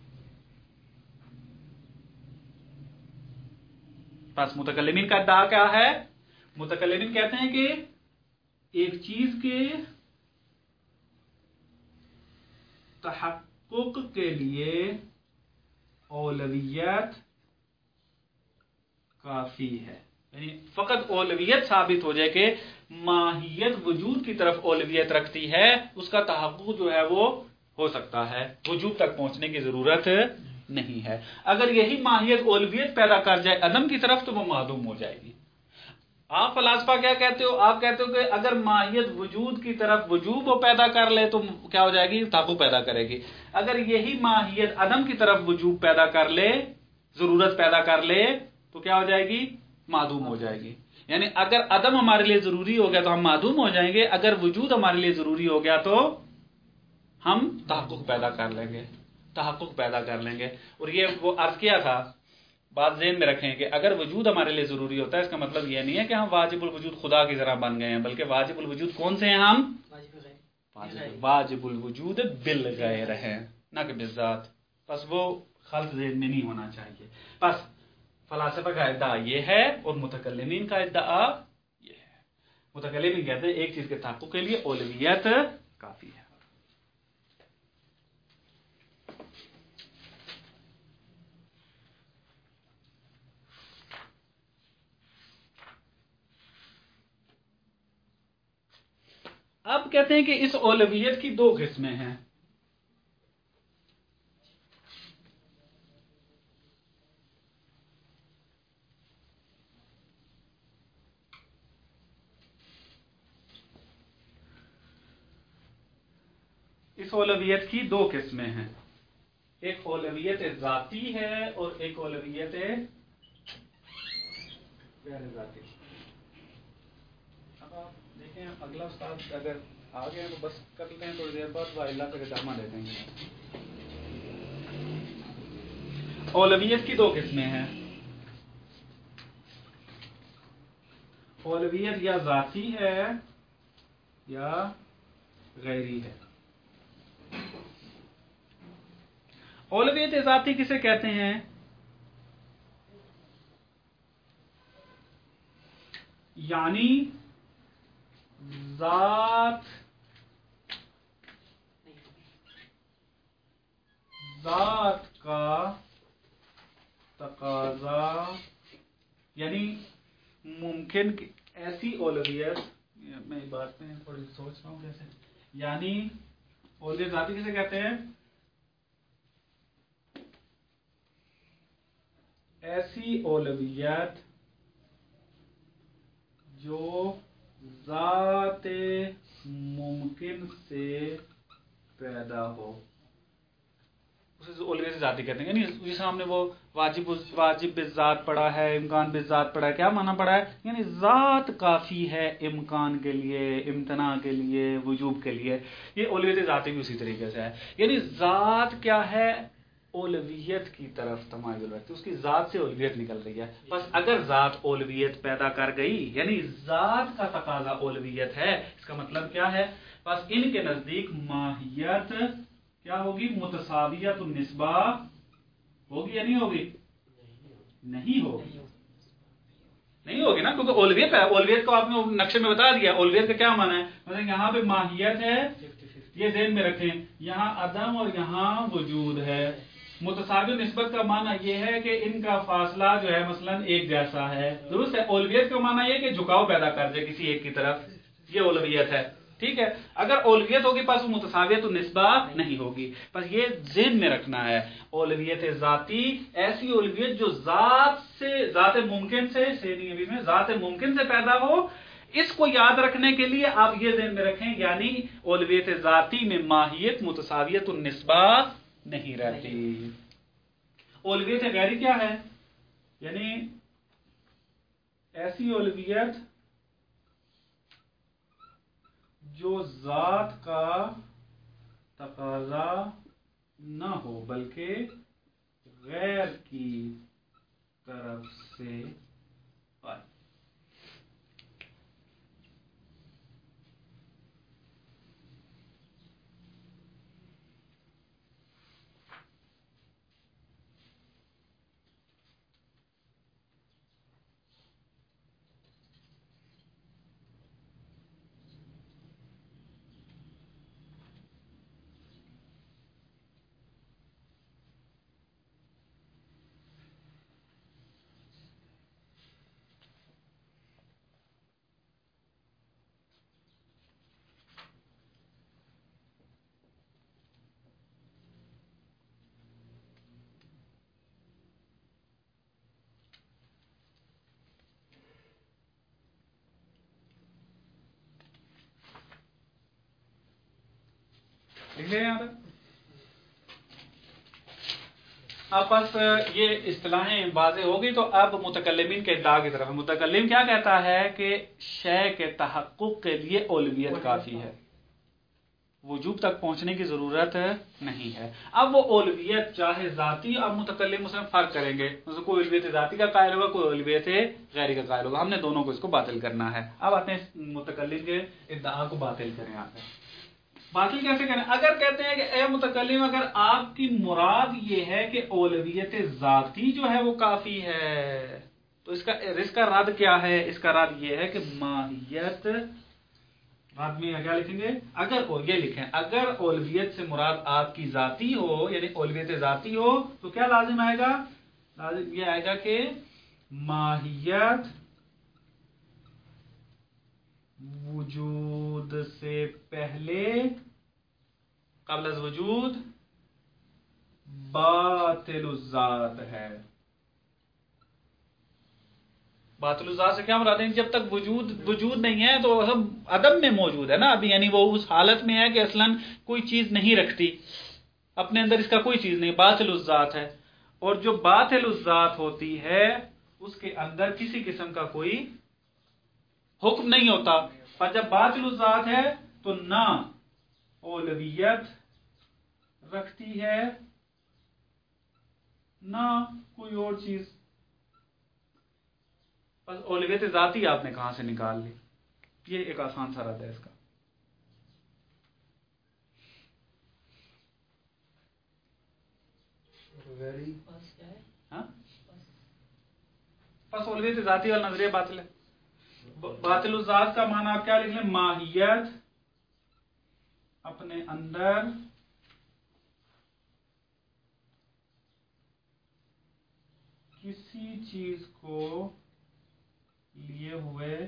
بس متکلمین کا ادعا کیا ہے؟ متکلمین کہتے ہیں کہ ایک چیز کے تحقق کے لیے اولویت کافی ہے. یعنی فقط اولویت ثابت ہو جائے کہ ماہیت وجود کی طرف اولویت رکھتی ہے، اس کا تحقق جو ہے وہ ہو سکتا ہے. وجود تک پہنچنے کی ضرورت نہیں ہے. اگر یہی ماہیت اولویت پیدا کر جائے عدم کی طرف تو وہ معدوم ہو جائے گی. آپ فلاسفہ کیا کہتے ہو؟ آپ کہتے ہو کہ اگر ماہیت وجود کی طرف وجوب پیدا کر لے تو کیا ہو جائے گی؟ تحقق پیدا کرے گی. اگر یہی ماہیت عدم کی طرف وجوب پیدا کر لے، ضرورت پیدا کر لے تو کیا ہو جائے گی؟ معدوم ہو جائے گی. یعنی اگر عدم ہمارے لیے ضروری ہو گیا تو ہم معدوم ہو جائیں گے، اگر وجود ہمارے لیے ضروری ہو گیا تو ہم تحقق پیدا کر لیں گے، تحقق پیدا کر لیں گے. اور یہ وہ عرض کیا تھا، بات ذہن میں رکھیں کہ اگر وجود ہمارے لیے ضروری ہوتا ہے اس کا مطلب یہ نہیں ہے کہ ہم واجب الوجود خدا کی طرح بن گئے ہیں، بلکہ واجب الوجود کون سے ہیں؟ ہم واجب الوجود بالغیر ہیں، نہ کہ بالذات. بس وہ خلط ذہن میں نہیں ہونا چاہیے. بس فلاسفہ کا ادعا یہ ہے اور متکلمین کا ادعا یہ ہے. متکلمین کہتے ہیں ایک چیز کے تحقق کے لیے اولویت کافی ہے. اب کہتے ہیں کہ اس اولویت کی دو قسمیں ہیں. اس اولویت کی دو قسمیں ہیں. ایک اولویت ذاتی ہے اور ایک اولویت غیر ذاتی. اب آپ دیکھیں اگلا استاد اگر آ گئے ہیں تو بس کر لیتے ہیں تھوڑی دیر بعد والا پھر ادامہ دیتے ہیں. اولویت کی دو قسمیں ہیں. اولویت یا ذاتی ہے یا غیری ہے. اولویت ذاتی کسے کہتے ہیں؟ یعنی ذات کا تقاضا، یعنی ممکن ایسی اولویت، میں بات میں تھوڑی سوچ رہا ہوں کیسے، یعنی اولویت ذاتی کسے کہتے ہیں؟ ایسی اولویت جو ذات ممکن سے پیدا ہو، اسے اولویت ذاتی کہتے ہیں. یعنی جیسے ہم نے وہ واجب بالذات پڑھا ہے، امکان بالذات پڑھا ہے. کیا معنی پڑھا ہے؟ یعنی ذات کافی ہے امکان کے لیے، امتناع کے لیے، وجوب کے لیے. یہ اولویت ذاتی بھی اسی طریقے سے ہے. یعنی ذات کیا ہے؟ اولویت کی طرف تمایل رکھتی، اس کی ذات سے اولویت نکل رہی ہے. بس اگر ذات اولویت پیدا کر گئی، یعنی ذات کا تقاضا اولویت ہے، اس کا مطلب کیا ہے؟ بس ان کے نزدیک ماہیت کیا ہوگی؟ متساویت النسبہ ہوگی یا نہیں ہوگی؟ نہیں ہوگی. نہیں ہوگی نا، کیونکہ اولویت ہے. اولویت کو آپ نے نقشے میں بتا دیا. اولویت کا کیا معنی ہے؟ مثلا یہاں پہ ماہیت ہے، یہ ذہن میں رکھیں، یہاں عدم اور یہاں وجود ہے. متساوی نسبت کا معنی یہ ہے کہ ان کا فاصلہ جو ہے مثلا ایک جیسا ہے. درست ہے. اولویت کا معنی یہ کہ جھکاؤ پیدا کر دے کسی ایک کی طرف، یہ اولویت ہے. ٹھیک ہے. اگر اولویت ہوگی پس وہ متساویت النسبہ نہیں ہوگی. بس یہ ذہن میں رکھنا ہے. اولویت ذاتی ایسی اولویت جو ذات ممکن سے ذات ممکن سے پیدا ہو. اس کو یاد رکھنے کے لیے آپ یہ ذہن میں رکھیں، یعنی اولویت ذاتی میں ماہیت متساویت النسبہ نہیں رہتی. اولویت غیری کیا ہے؟ یعنی ایسی اولویت جو ذات کا تقاضا نہ ہو بلکہ غیر کی طرف سے آئے. یہاں تک اب بس یہ اصطلاحیں واضح ہو گئی. تو اب متکلمین کے ادعا کی طرف. متکلم کیا کہتا ہے کہ شے کے تحقق کے لیے اولویت کافی ہے، وجوب تک پہنچنے کی ضرورت نہیں ہے. اب وہ اولویت چاہے ذاتی، اب متکلم اس میں فرق کریں گے. کوئی اولویت ذاتی کا قائل ہوگا، کوئی اولویت غیری کا قائل ہوگا. ہم نے دونوں کو اس کو باطل کرنا ہے. اب آتے ہیں متکلم کے ادعا کو باطل کریں. آپ باطل کیسے کریں؟ اگر کہتے ہیں کہ اے متکلم، اگر آپ کی مراد یہ ہے کہ اولویت ذاتی جو ہے وہ کافی ہے، تو اس کا رد کیا ہے؟ اس کا رد یہ ہے کہ ماہیت، رد میں کیا لکھیں گے؟ اگر یہ لکھیں، اگر اولویت سے مراد آپ کی ذاتی ہو، یعنی اولویت ذاتی ہو، تو کیا لازم آئے گا؟ لازم یہ آئے گا کہ ماہیت وجود سے پہلے، قبل از وجود، باطل الذات ہے. باطل الذات سے کیا مراد ہے؟ جب تک وجود نہیں ہے تو سب عدم میں موجود ہے نا ابھی. یعنی وہ اس حالت میں ہے کہ اصلاً کوئی چیز نہیں رکھتی اپنے اندر، اس کا کوئی چیز نہیں، باطل الذات ہے. اور جو باطل الذات ہوتی ہے اس کے اندر کسی قسم کا کوئی حکم نہیں ہوتا. پر جب باطل الذات ہے تو نہ اولویت رکھتی ہے نہ کوئی اور چیز. بس اولویت ذاتی آپ نے کہاں سے نکال لی. یہ ایک آسان سا رد ہے اس کا. ہاں بس اولویت ذاتی والا نظریہ باطل ہے. باطل الذات کا معنی آپ کیا لکھ لیں؟ ماہیت اپنے اندر کسی چیز کو لیے ہوئے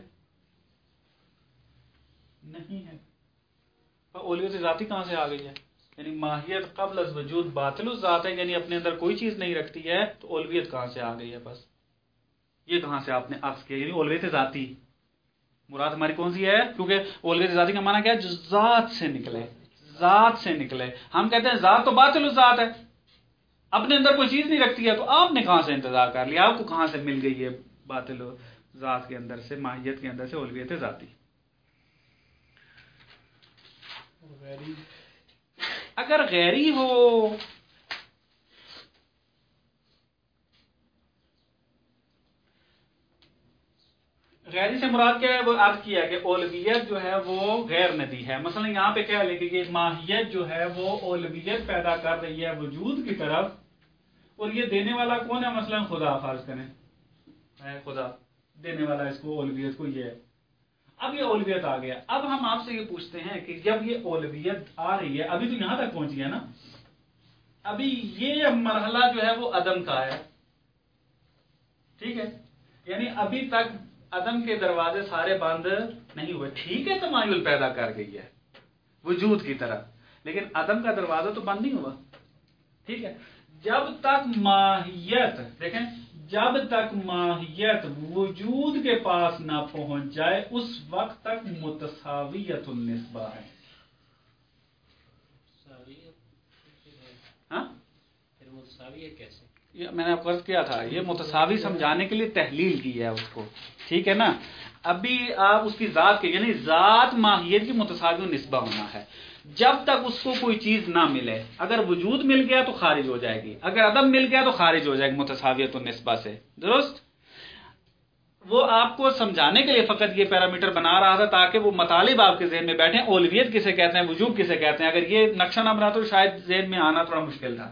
نہیں ہے. پر اولویت ذاتی کہاں سے آ گئی ہے؟ یعنی ماہیت قبل از وجود باطل الذات ہے، یعنی اپنے اندر کوئی چیز نہیں رکھتی ہے، تو اولویت کہاں سے آ گئی ہے؟ بس یہ کہاں سے آپ نے عکس کیا؟ یعنی اولویت ذاتی مراد ہماری کون سی ہے؟ کیونکہ اولویت ذاتی کا معنی کیا ہے؟ جو ذات سے نکلے، ذات سے نکلے. ہم کہتے ہیں ذات تو باطل الذات ہے، اپنے اندر کوئی چیز نہیں رکھتی ہے، تو آپ نے کہاں سے انتزاع کر لیا؟ آپ کو کہاں سے مل گئی ہے باطل ذات کے اندر سے، ماہیت کے اندر سے اولویت ذاتی؟ اگر غیری ہو غیری سے مراد کیا ہے؟ وہ عرض کیا کہ اولویت جو ہے وہ غیر ندی ہے. مثلا یہاں پہ کیا لکھے کہ ماہیت جو ہے وہ اولویت پیدا کر رہی ہے وجود کی طرف، اور یہ دینے والا کون ہے؟ مثلا خدا فرض کریں، ہے خدا دینے والا اس کو اولویت کو یہ ہے. اب یہ اولویت آ گیا. اب ہم آپ سے یہ پوچھتے ہیں کہ جب یہ اولویت آ رہی ہے، ابھی تو یہاں تک پہنچی ہے نا، ابھی یہ مرحلہ جو ہے وہ عدم کا ہے، ٹھیک ہے؟ یعنی ابھی تک عدم کے دروازے سارے بند نہیں ہوئے. ٹھیک ہے تمایل پیدا کر گئی ہے وجود کی طرف، لیکن عدم کا دروازہ تو بند نہیں ہوا. ٹھیک ہے؟ جب تک ماہیت، دیکھیں، جب تک ماہیت وجود کے پاس نہ پہنچ جائے اس وقت تک متساویت النسبہ ہے. ہاں پھر متساوی ہے کیسے؟ یہ میں نے آپ کو عرض کیا تھا، یہ متساوی سمجھانے کے لیے تحلیل کی ہے اس کو، ٹھیک ہے نا. ابھی آپ اس کی ذات کے، یعنی ذات ماہیت کی متساوی نسبہ ہونا ہے. جب تک اس کو کوئی چیز نہ ملے، اگر وجود مل گیا تو خارج ہو جائے گی، اگر عدم مل گیا تو خارج ہو جائے گی متساویت النسبہ سے. درست؟ وہ آپ کو سمجھانے کے لیے فقط یہ پیرامیٹر بنا رہا تھا تاکہ وہ مطالب آپ کے ذہن میں بیٹھیں. اولویت کسے کہتے ہیں، وجوب کسے کہتے ہیں، اگر یہ نقشہ نہ بنا تو شاید ذہن میں آنا تھوڑا مشکل تھا.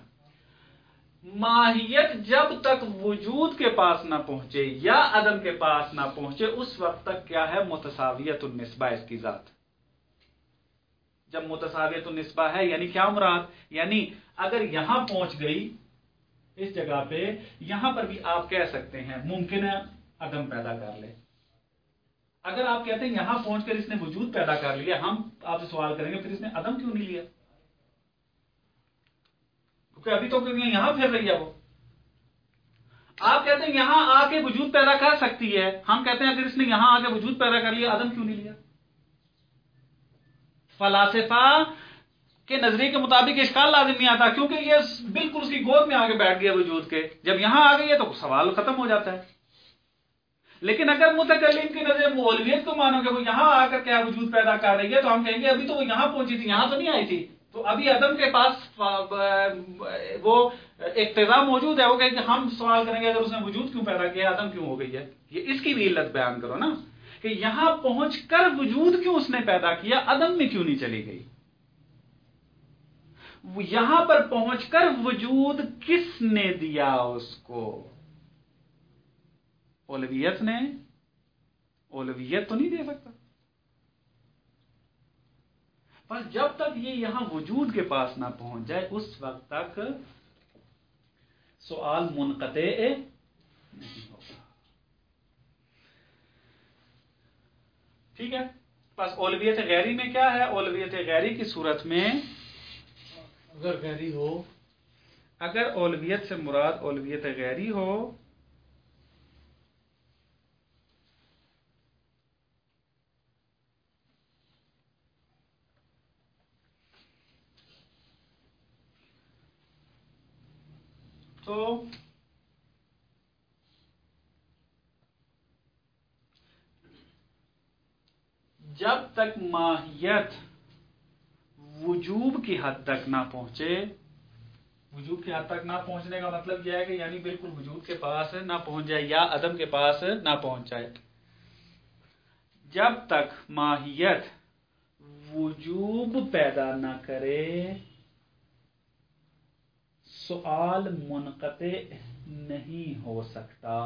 ماہیت جب تک وجود کے پاس نہ پہنچے یا عدم کے پاس نہ پہنچے اس وقت تک کیا ہے؟ متساویت النسبہ اس کی ذات. جب متساویت النسبہ ہے یعنی کیا مراد؟ یعنی اگر یہاں پہنچ گئی اس جگہ پہ، یہاں پر بھی آپ کہہ سکتے ہیں ممکن ہے عدم پیدا کر لے. اگر آپ کہتے ہیں یہاں پہنچ کر اس نے وجود پیدا کر لیا، ہم آپ سے سوال کریں گے پھر اس نے عدم کیوں نہیں لیا؟ کیونکہ ابھی تو یہاں پھر رہی ہے وہ. آپ کہتے ہیں یہاں آ کے وجود پیدا کر سکتی ہے، ہم کہتے ہیں اگر اس نے یہاں آ کے وجود پیدا کر لیا عدم کیوں نہیں لیا؟ فلاسفہ کے نظریے کے مطابق اشکال لازم نہیں آتا، کیونکہ یہ بالکل اس کی گود میں آگے بیٹھ گیا وجود کے. جب یہاں آ گئی ہے تو سوال ختم ہو جاتا ہے. لیکن اگر متکلم کی نظر اولویت کو مانو کہ وہ یہاں آ کر کیا وجود پیدا کر رہی ہے، تو ہم کہیں گے ابھی تو وہ یہاں پہنچی تھی، یہاں تو نہیں آئی تھی، تو ابھی عدم کے پاس وہ اقتضا موجود ہے. وہ کہیں کہ ہم سوال کریں گے اگر اس نے وجود کیوں پیدا کیا، عدم کیوں ہو گئی ہے؟ یہ اس کی بھی علت بیان کرو نا، کہ یہاں پہنچ کر وجود کیوں اس نے پیدا کیا، عدم میں کیوں نہیں چلی گئی؟ یہاں پر پہنچ کر وجود کس نے دیا اس کو؟ اولویت نے؟ اولویت تو نہیں دے سکتا. پر جب تک یہ یہاں وجود کے پاس نہ پہنچ جائے اس وقت تک سوال منقطع نہیں ہوگا. ٹھیک ہے؟ بس اولویت غیری میں کیا ہے؟ اولویت غیری کی صورت میں اگر غیری ہو، اگر اولویت سے مراد اولویت غیری ہو تو جب تک ماہیت وجوب کی حد تک نہ پہنچے، وجوب کی حد تک نہ پہنچنے کا مطلب یہ ہے کہ یعنی بالکل وجود کے پاس نہ پہنچ جائے یا عدم کے پاس نہ پہنچ جائے، جب تک ماہیت وجوب پیدا نہ کرے سوال منقطع نہیں ہو سکتا۔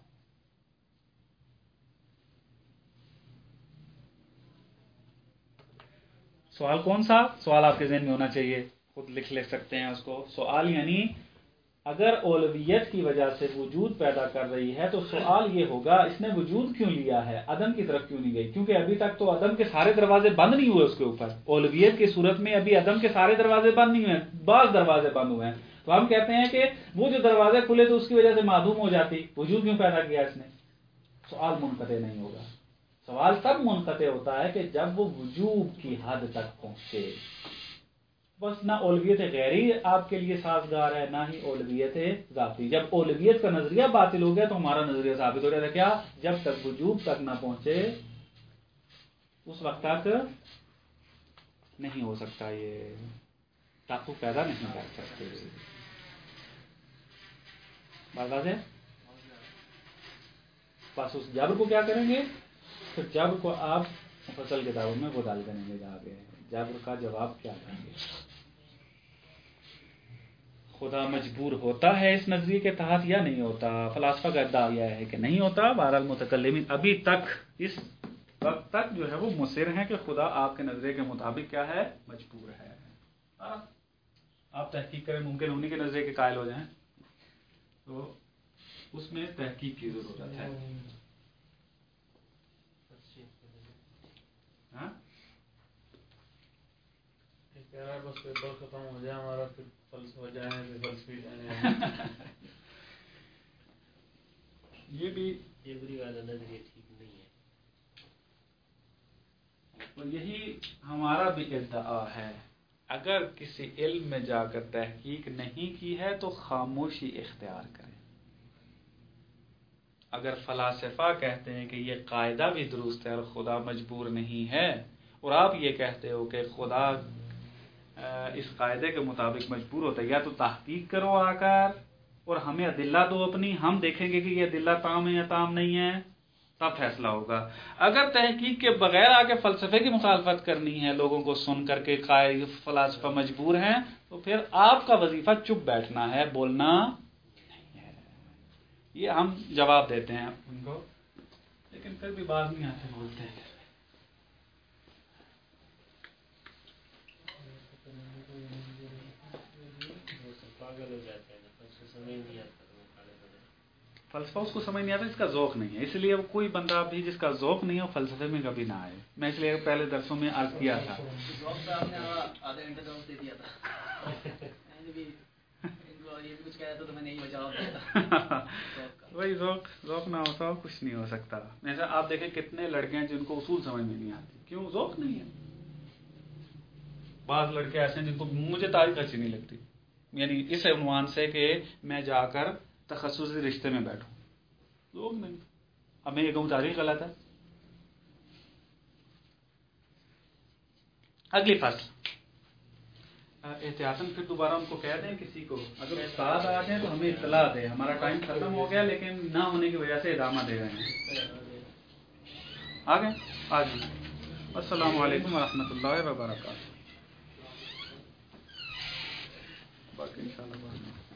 سوال کون سا؟ سوال آپ کے ذہن میں ہونا چاہیے، خود لکھ سکتے ہیں اس کو۔ سوال یعنی اگر اولویت کی وجہ سے وجود پیدا کر رہی ہے تو سوال یہ ہوگا اس نے وجود کیوں لیا ہے، عدم کی طرف کیوں نہیں گئی؟ کیونکہ ابھی تک تو عدم کے سارے دروازے بند نہیں ہوئے اس کے اوپر، اولویت کی صورت میں ابھی عدم کے سارے دروازے بند نہیں ہوئے، بعض دروازے بند ہوئے ہیں، تو ہم کہتے ہیں کہ وہ جو دروازے کھلے تو اس کی وجہ سے معدوم ہو جاتی، وجود کیوں پیدا کیا اس نے؟ سوال منقطع نہیں ہوگا۔ سوال تب منقطع ہوتا ہے کہ جب وہ وجوب کی حد تک پہنچے۔ بس نہ اولویت غیری آپ کے لیے سازگار ہے نہ ہی اولویت ذاتی۔ جب اولویت کا نظریہ باطل ہو گیا تو ہمارا نظریہ ثابت ہو جاتا ہے کیا؟ جب تک وجوب تک نہ پہنچے اس وقت تک نہیں ہو سکتا، یہ تحقق پیدا نہیں کر سکتے۔ بات بات ہے؟ بس اس جبر کو کیا کریں گے؟ پھر جبر کو آپ مفصل کتابوں میں وہ ڈال کریں گے، آگے جبر کا جواب کیا دیں گے۔ خدا مجبور ہوتا ہے اس نظریے کے تحت یا نہیں ہوتا؟ فلاسفہ کا ادعا یہ ہے کہ نہیں ہوتا۔ بہرحال متکلمین ابھی تک اس وقت تک جو ہے وہ مصر ہیں کہ خدا آپ کے نظریے کے مطابق کیا ہے؟ مجبور ہے۔ آپ تحقیق کریں، ممکن انہی کے نظریے کے قائل ہو جائیں، تو اس میں تحقیق کی ضرورت ہے۔ بس پیپر ختم ہو جائے ہمارا، پھر فلسفہ جائیں، پھر فلسفی جائیں۔ یہ بھی جبری والا نظریہ ٹھیک نہیں ہے، اور یہی ہمارا بھی ادعا ہے۔ اگر کسی علم میں جا کر تحقیق نہیں کی ہے تو خاموشی اختیار کریں۔ اگر فلاسفہ کہتے ہیں کہ یہ قاعدہ بھی درست ہے اور خدا مجبور نہیں ہے، اور آپ یہ کہتے ہو کہ خدا اس قاعدے کے مطابق مجبور ہوتا ہے، یا تو تحقیق کرو آ کر اور ہمیں ادلہ دو اپنی، ہم دیکھیں گے کہ یہ ادلہ تام ہے یا تام نہیں ہے، تب فیصلہ ہوگا۔ اگر تحقیق کے بغیر آ کے فلسفے کی مخالفت کرنی ہے لوگوں کو سن کر کے قائل فلاسفہ مجبور ہیں، تو پھر آپ کا وظیفہ چپ بیٹھنا ہے، بولنا نہیں ہے۔ یہ ہم جواب دیتے ہیں ان کو، لیکن پھر بھی باز نہیں آتے، بولتے ہیں۔ پاگل ہو جاتے ہیں، سمجھ نہیں آتا، فلسفہ اس کو سمجھ نہیں آتا، اس کا ذوق نہیں ہے، اس لیے کوئی بندہ بھی جس کا ذوق نہیں ہو فلسفے میں کبھی نہ آئے۔ میں اس لیے پہلے درسوں میں عرض کیا تھا، آدھے گھنٹے جواب دے دیا تھا، یہ بھی کچھ کہہ رہا تھا تو میں نے یہی جواب دیا تھا۔ وہی ذوق نہ ہوتا کچھ نہیں ہو سکتا۔ جیسے آپ دیکھیں کتنے لڑکے ہیں جن کو اصول سمجھ میں نہیں آتی، کیوں؟ ذوق نہیں ہے۔ بعض لڑکے ایسے ہیں جن کو مجھے تاریخ اچھی نہیں لگتی، یعنی اس عنوان سے کہ میں جا کر تخصصی رشتے میں بیٹھوں، ذوق نہیں۔ اب میں یہ کہوں تاریخ غلط ہے۔ اگلی فصل احتیاطاً پھر دوبارہ ان کو کہہ دیں کسی کو، اگر استاد آ جائیں تو ہمیں اطلاع دیں، ہمارا ٹائم ختم ہو گیا لیکن نہ ہونے کی وجہ سے ادامہ دے رہے ہیں۔ آگے السلام علیکم ورحمۃ اللہ وبرکاتہ۔ باقی انشاءاللہ